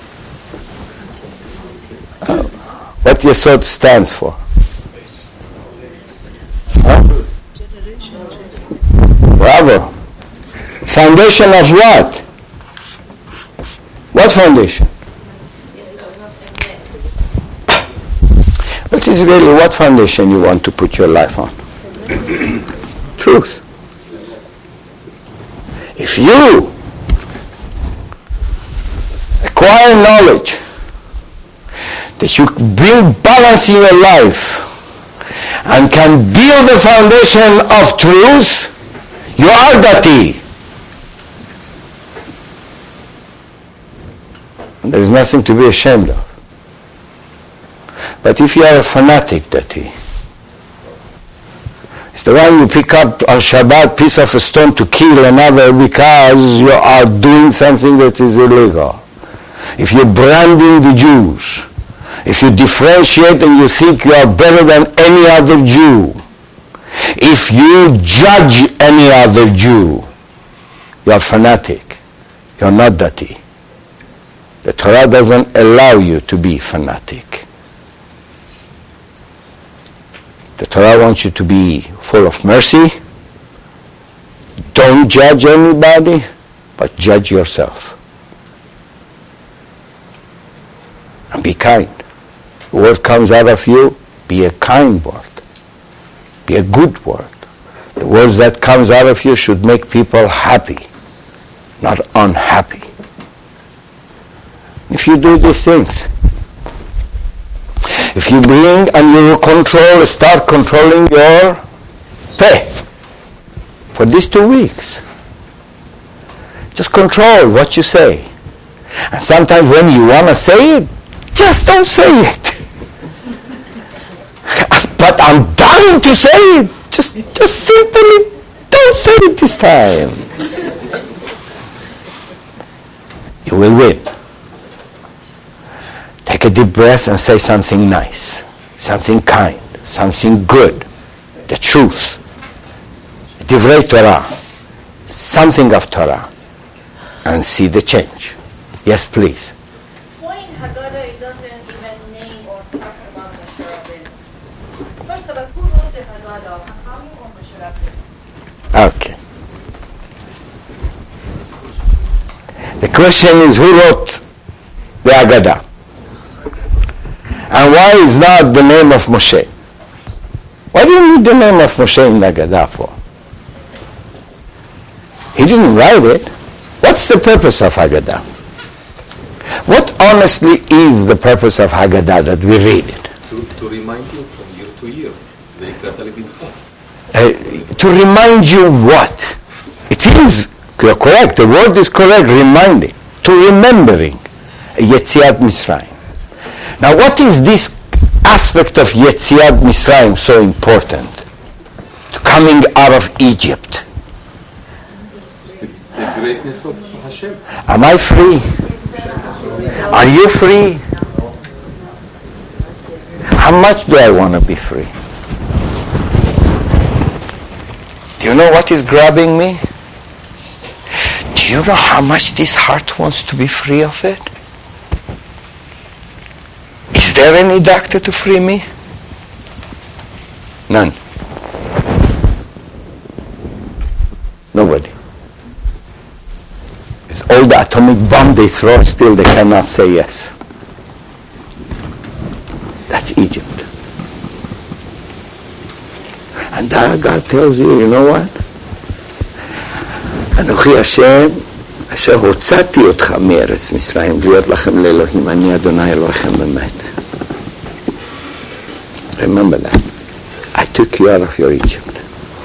What Yesod stands for? Huh? Bravo. Foundation of what? What foundation? What is really, what foundation you want to put your life on? Truth. If you acquire knowledge, that you bring balance in your life and can build the foundation of truth, you are dati. There is nothing to be ashamed of. But if you are a fanatic dati, it's the one you pick up on Shabbat piece of a stone to kill another because you are doing something that is illegal. If you're branding the Jews, if you differentiate and you think you are better than any other Jew, if you judge any other Jew, you are fanatic. You are not dati. The Torah doesn't allow you to be fanatic. The Torah wants you to be full of mercy. Don't judge anybody, but judge yourself. And be kind. The word comes out of you, be a kind word. Be a good word. The words that comes out of you should make people happy, not unhappy. If you do these things, if you bring and you will control, start controlling your pay for these 2 weeks. Just control what you say. And sometimes when you want to say it, just don't say it. But I'm dying to say it. Just simply don't say it this time. You will win. Take a deep breath and say something nice, something kind, something good, the truth, Divrei Torah, something of Torah, and see the change. Yes, please. Why in Haggadah it doesn't even name or talk about Moshe Rabbeinu? First of all, who wrote the Haggadah, Chachamim or Moshe Rabbeinu? Okay. The question is, who wrote the Haggadah? And why is not the name of Moshe? Why do you need the name of Moshe in the Haggadah for? He didn't write it. What's the purpose of Haggadah? What honestly is the purpose of Haggadah that we read it? To remind you from year to year, to remind you what? It is, you're correct, the word is correct, reminding, to remembering Yetziat Mitzrayim. Now what is this aspect of Yetziat Mitzrayim so important? Coming out of Egypt. The greatness of Hashem. Am I free? Are you free? How much do I want to be free? Do you know what is grabbing me? Do you know how much this heart wants to be free of it? Is there any doctor to free me? None. Nobody. With all the atomic bomb they throw, still they cannot say yes. That's Egypt. And God tells you, you know what? אנוכי השם, אשר הוצאתי אותך מארץ מצרים, להיות לכם לאלוהים, אני אדוני אלוהיכם באמת. Remember that. I took you out of your Egypt.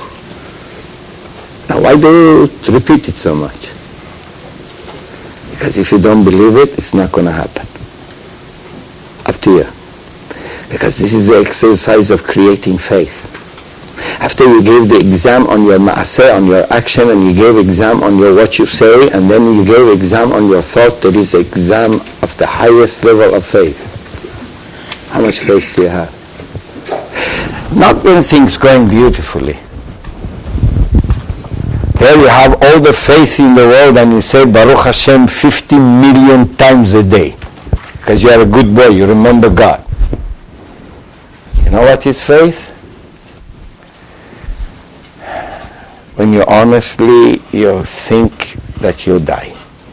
Now why do you repeat it so much? Because if you don't believe it, it's not going to happen. Up to you. Because this is the exercise of creating faith. After you gave the exam on your ma'aseh, on your action, and you gave exam on your what you say, and then you gave exam on your thought, there is exam of the highest level of faith. How much faith do you have? Not when things going beautifully. There you have all the faith in the world and you say Baruch Hashem 50 million times a day. Because you are a good boy, you remember God. You know what is faith? When you honestly, you think that you die.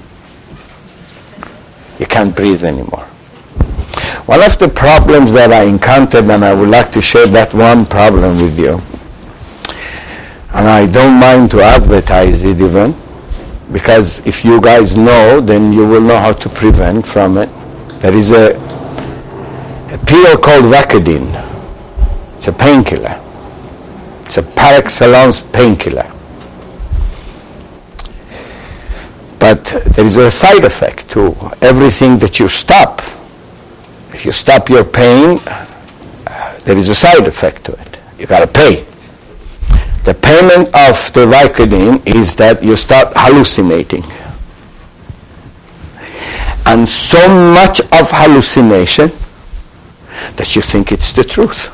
You can't breathe anymore. One of the problems that I encountered, and I would like to share that one problem with you, and I don't mind to advertise it even, because if you guys know, then you will know how to prevent from it. There is a pill called Vicodin. It's a painkiller. It's a par excellence painkiller. But there is a side effect to everything that you stop. If you stop your pain, there is a side effect to it. You got to pay. The payment of the Vicodin is that you start hallucinating. And so much of hallucination that you think it's the truth.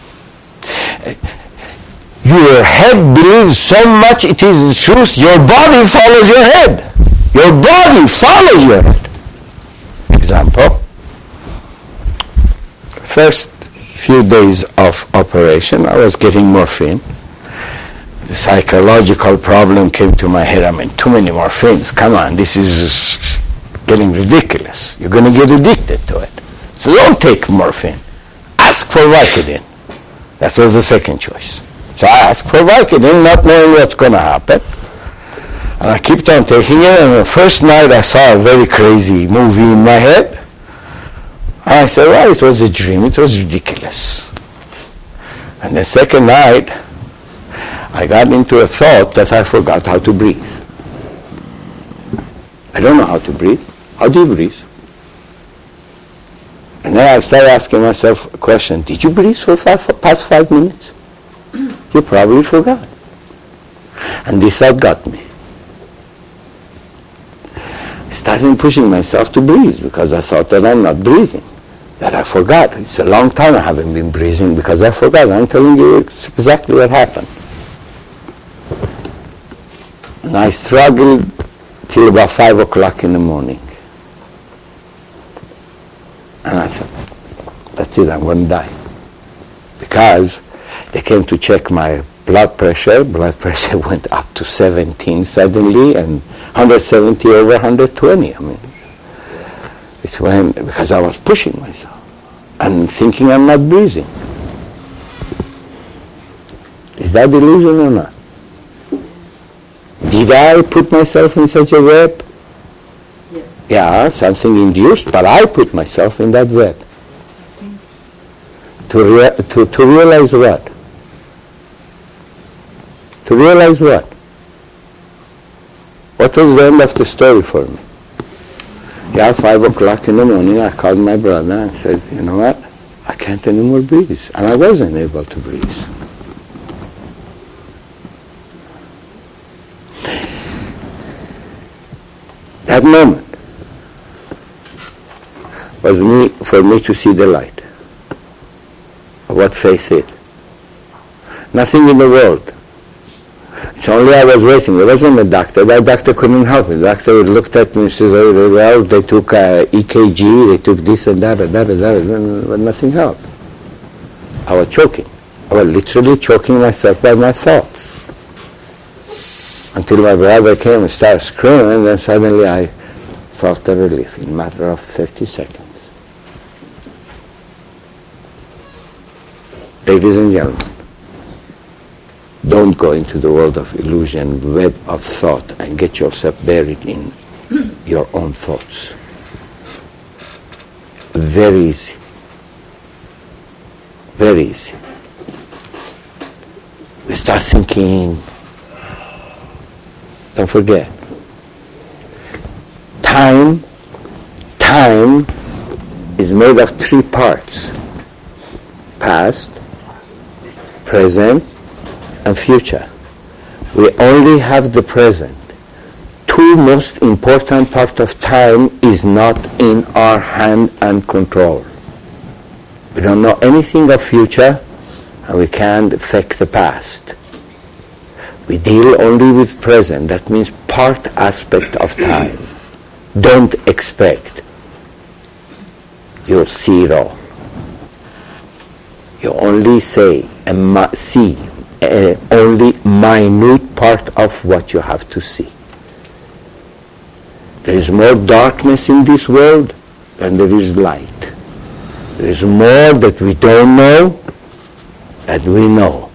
Your head believes so much it is the truth, your body follows your head. Your body follows your head. Example. First few days of operation, I was getting morphine. The psychological problem came to my head. I mean, too many morphines. Come on, this is getting ridiculous. You're going to get addicted to it. So don't take morphine. Ask for Vicodin. That was the second choice. So I asked for Vicodin, not knowing what's going to happen. And I kept on taking it, and the first night I saw a very crazy movie in my head. And I said, well, it was a dream, it was ridiculous. And the second night, I got into a thought that I forgot how to breathe. I don't know how to breathe. How do you breathe? And then I started asking myself a question. Did you breathe for past 5 minutes? You probably forgot. And this thought got me. I started pushing myself to breathe because I thought that I'm not breathing, that I forgot. It's a long time I haven't been breathing because I forgot. I'm telling you exactly what happened. And I struggled till about 5 o'clock in the morning. And I thought, that's it, I'm going to die. Because they came to check my blood pressure went up to 17 suddenly, and 170 over 120. I mean, it went because I was pushing myself and thinking I'm not breathing. Is that delusion or not? Did I put myself in such a web? Yes. Yeah, something induced, but I put myself in that web. To realize what? To realize what? What was the end of the story for me? Yeah, 5 o'clock in the morning, I called my brother and said, you know what? I can't anymore breathe. And I wasn't able to breathe. That moment was for me to see the light of what faith is. Nothing in the world. It's only I was waiting. There wasn't a doctor. That doctor couldn't help me. The doctor looked at me and said, well, they took EKG, they took this and that, but nothing helped. I was choking. I was literally choking myself by my thoughts. Until my brother came and started screaming, and then suddenly I felt a relief in a matter of 30 seconds. Ladies and gentlemen, don't go into the world of illusion, web of thought, and get yourself buried in your own thoughts. Very easy. Very easy. We start thinking. Don't forget. Time is made of 3 parts. Past, present, and future. We only have the present. 2 most important parts of time is not in our hand and control. We don't know anything of future, and we can't affect the past. We deal only with present. That means part aspect of time. Don't expect you'll see it all. You only see only minute part of what you have to see. There is more darkness in this world than there is light. There is more that we don't know than we know.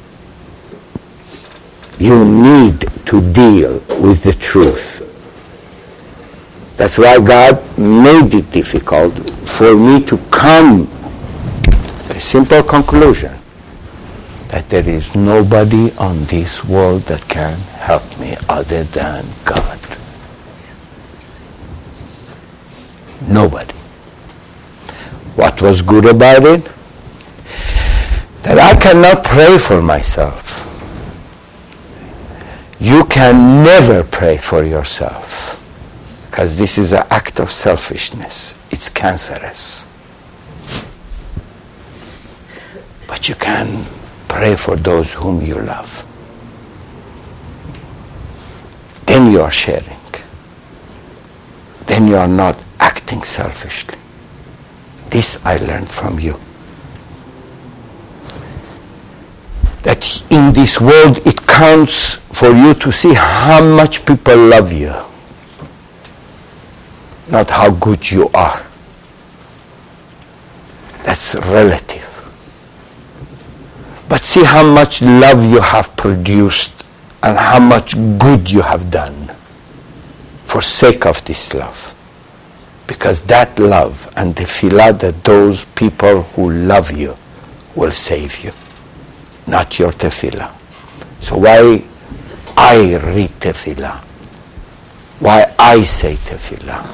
You need to deal with the truth. That's why God made it difficult for me to come to a simple conclusion that there is nobody on this world that can help me other than God. Nobody. What was good about it? That I cannot pray for myself. You can never pray for yourself, because this is an act of selfishness. It's cancerous. But you can pray for those whom you love. Then you are sharing. Then you are not acting selfishly. This I learned from you. That in this world it counts for you to see how much people love you, not how good you are. That's relative. But see how much love you have produced and how much good you have done for sake of this love. Because that love and the tefillah that those people who love you will save you, not your tefillah. So why I read tefillah? Why I say tefillah?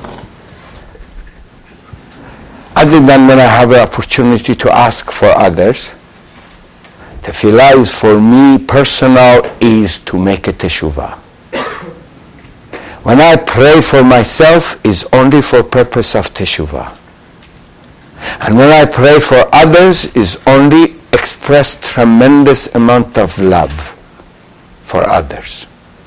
Other than when I have an opportunity to ask for others, tefillah is for me personal, is to make a teshuvah. When I pray for myself, is only for purpose of teshuvah. And when I pray for others, is only express tremendous amount of love for others.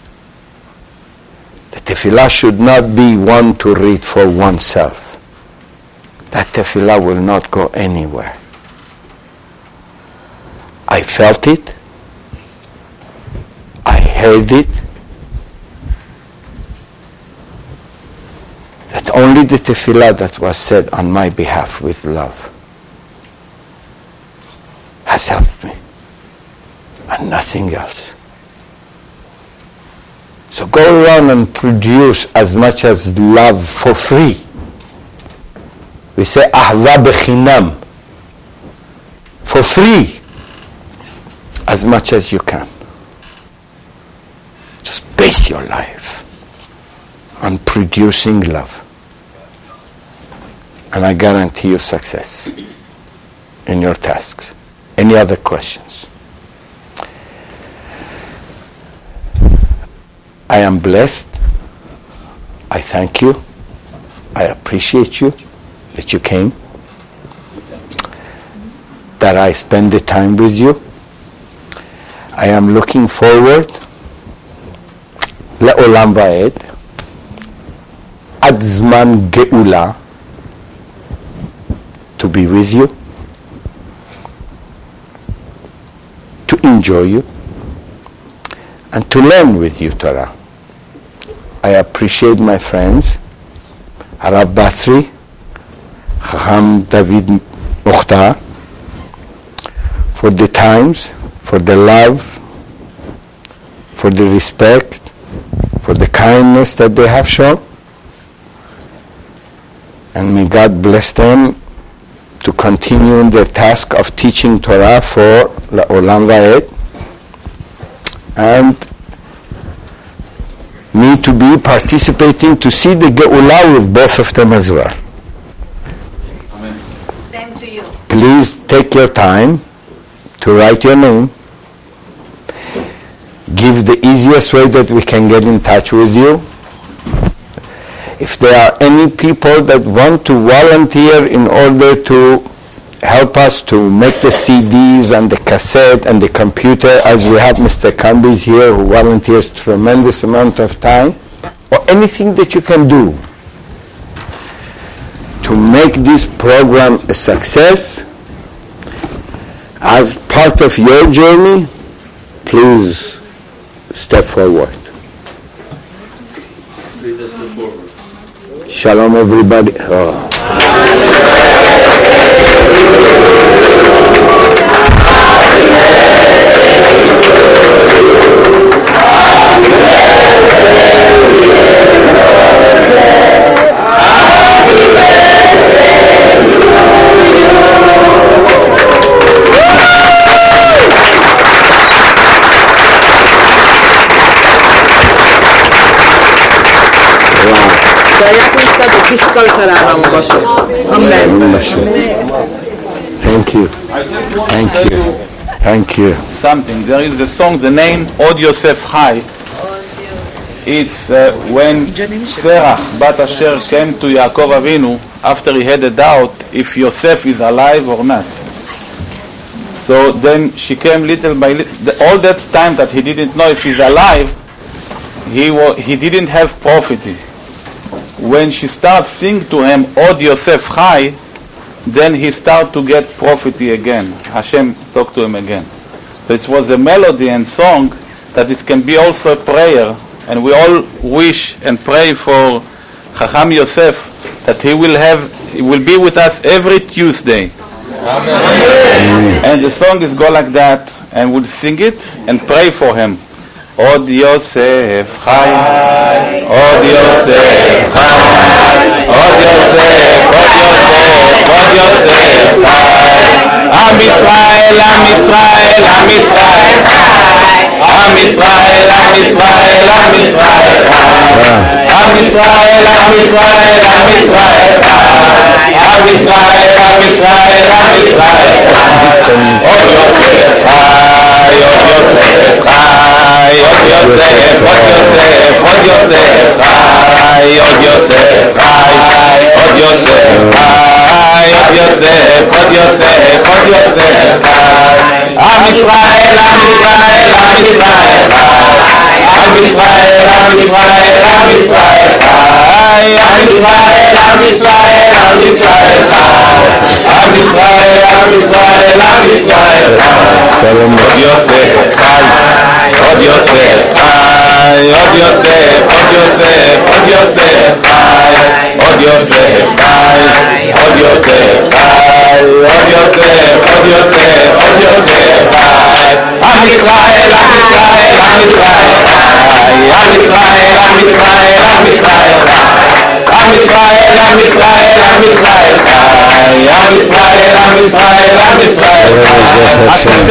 The tefillah should not be one to read for oneself. That tefillah will not go anywhere. I felt it. I heard it. That only the tefillah that was said on my behalf with love has helped me, and nothing else. So go around and produce as much as love for free. We say ahva bechinam, for free, as much as you can. Just base your life on producing love. And I guarantee you success in your tasks. Any other questions? I am blessed. I thank you. I appreciate you that you came, that I spend the time with you. I am looking forward לעולם ועד, עד זמן גאולה, to be with you, to enjoy you, and to learn with you Torah. I appreciate my friends, Harav Basri, Chacham David Mukhtar, for the times, for the love, for the respect, for the kindness that they have shown. And may God bless them to continue in their task of teaching Torah for La'olam Va'ed, and me to be participating to see the Ge'ulah with both of them as well. Amen. Same to you. Please take your time to write your name. Give the easiest way that we can get in touch with you. If there are any people that want to volunteer in order to help us to make the CDs and the cassette and the computer, as we have Mr. Kambiz here who volunteers tremendous amount of time, or anything that you can do to make this program a success as part of your journey, please step forward. Please just step forward. Shalom everybody. Thank you. Thank you. Thank you. Something. There is a song, the name Od Yosef Chai. It's when Sarah Bat Asher came to Yaakov Avinu after he had a doubt if Yosef is alive or not. So then she came little by little. All that time that he didn't know if he's alive, he didn't have prophecy. When she starts singing to him Od Yosef Chai, then he start to get prophecy again. Hashem talked to him again. So it was a melody and song that it can be also a prayer, and we all wish and pray for Chacham Yosef that he will be with us every Tuesday. Amen. And the song is go like that, and we'll sing it and pray for him. Od Yosef Chai, Od Yosef Chai, Od Yosef, Od Yosef, Od Yosef Chai. Am Yisrael, Am Yisrael, Am Yisrael Chai. Am Yisrael, Am Yisrael, Am Yisrael Chai. Am Yisrael, Am Yisrael, Am Yisrael Chai. Am Yisrael, Am Yisrael, Am Yisrael Chai. Od Yosef Chai, Od Yosef Chai. Od Yosef, Od Yosef, Od Yosef Chai, Od Yosef Chai, Od Yosef Chai, Od Yosef, Od Yosef, Od Yosef Chai. Am Yisrael, Am Yisrael, Am Yisrael Chai. Am Yisrael, Am Yisrael, Am Yisrael Chai. Am Yisrael, Am Yisrael, Am Yisrael Chai. Am Yisrael, Am Yisrael, Am Yisrael Chai. Od Yosef Chai, Od Yosef Chai, Od Yosef, Od Yosef, Od Yosef Chai, Od Yosef Chai, Od Yosef Chai, Od Yosef, Od Yosef, Od Yosef Chai. Am Yisrael, Am Yisrael, Am Yisrael Chai, Am Yisrael. Am Israel, Am Israel Chai. Am Israel, Am Israel, Am Israel Chai. As he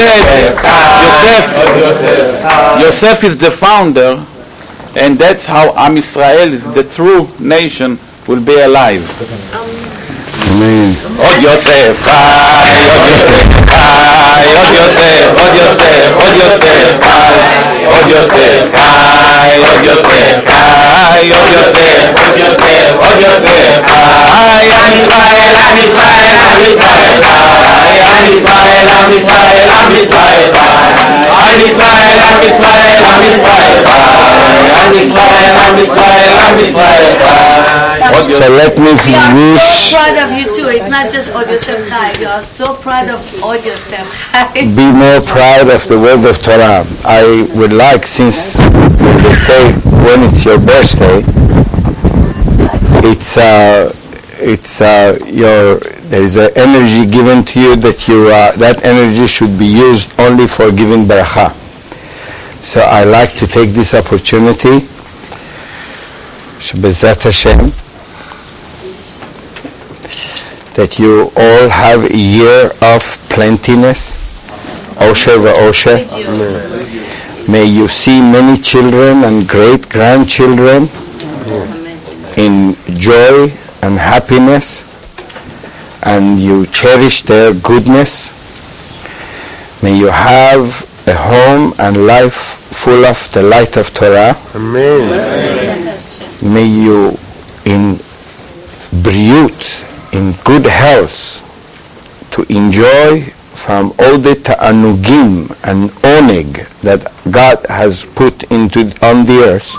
said, Yosef is the founder, and that's how Am Israel is the true nation will be alive. Amen. Od Yosef Chai, Od Yosef Chai, Od Yosef, Od Yosef, Od Yosef Chai, Od Yosef Chai, Od Yosef, Od Yosef, Od Yosef Chai. Am Israel, Am Israel, Am Israel Chai. Am Israel, Am Israel, Am Israel Chai. Am Israel, Am Israel, Am Israel Chai. Am Israel, Am Israel, Am Israel Chai. So let me We are wish, so proud of you too. It's not just Od Yosef Chai. We are so proud of Od Yosef Chai. be more proud of the word of Torah. I would like, since they say when it's your birthday, there is an energy given to you that energy should be used only for giving beracha. So I like to take this opportunity, Bezrat Hashem, that you all have a year of plentiness, Osher v'Osher. May you see many children and great-grandchildren in joy and happiness, and you cherish their goodness. May you have a home and life full of the light of Torah. Amen. May you in briut, in good health, to enjoy from all the ta'anugim and oneg that God has put on the earth.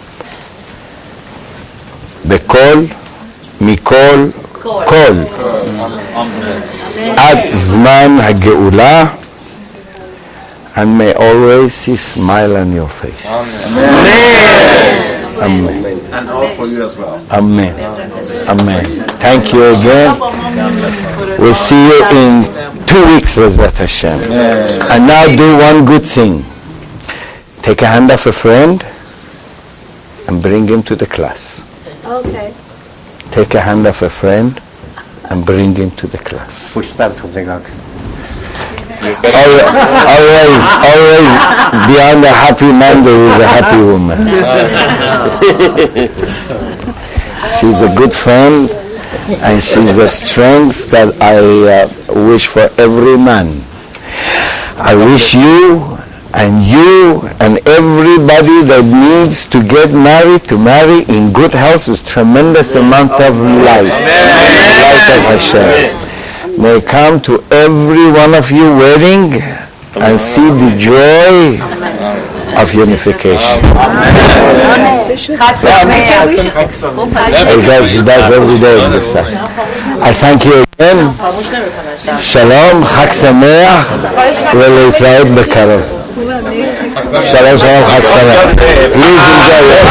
B'kol, mikol, kol. Ad zman ha'geula, and may always see smile on your face. Amen. And all for you as well. Amen. Amen. Thank you again. We'll see you in 2 weeks, Bezrat Hashem. And now do one good thing. Take a hand of a friend and bring him to the class. Okay. Take a hand of a friend and bring him to the class. We start something like Always beyond a happy man there is a happy woman. She's a good friend, and she's a strength that I wish for every man. I wish you and everybody that needs to get married to marry in good health with tremendous amount of light. Light of Hashem. May come to every one of you wedding and see the joy of unification. She does every day exercise. I thank you again. Shalom, Chag Sameach, ולהתראות בקרוב. Shalom, Shalom, Chag Sameach. Please enjoy it.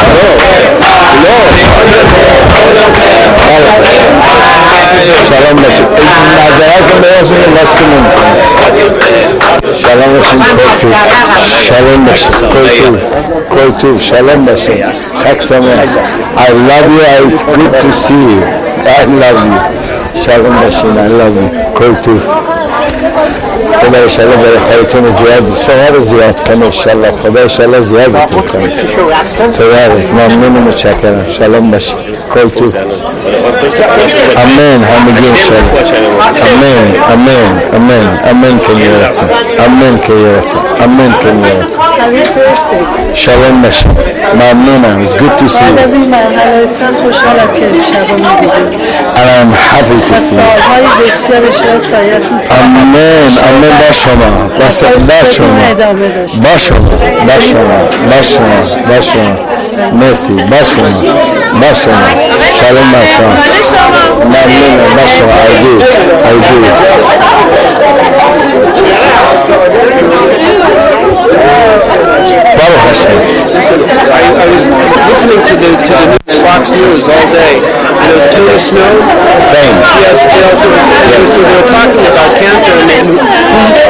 Shalom, Shalom, Kol Tuv, Shalom Bashem, Chag Sameach. I love you, it's good to see you. I love you. Shalom Bashem, I love you. Kol Tuv. خدا انشاءالله برای خواهیتون زیاد شما رو زیاد کنه انشاءالله خدا انشاءالله زیادتون کنه تبارک ممنون و متشکرم شلوم باشید کل تو آمین همگی انشاءالله آمین آمین آمین آمین کنیرتون آمین کنیرتون آمین کنیرتون شلوم باشید ممنونم it's good to see you and I'm happy to see you آمین آمین با شما با شما مرسی با شما شلوم با شما ممنونم با شما I do Baruch Hashem. I was listening to the Fox News all day. You know Tony Snow? Same. Yes, he also was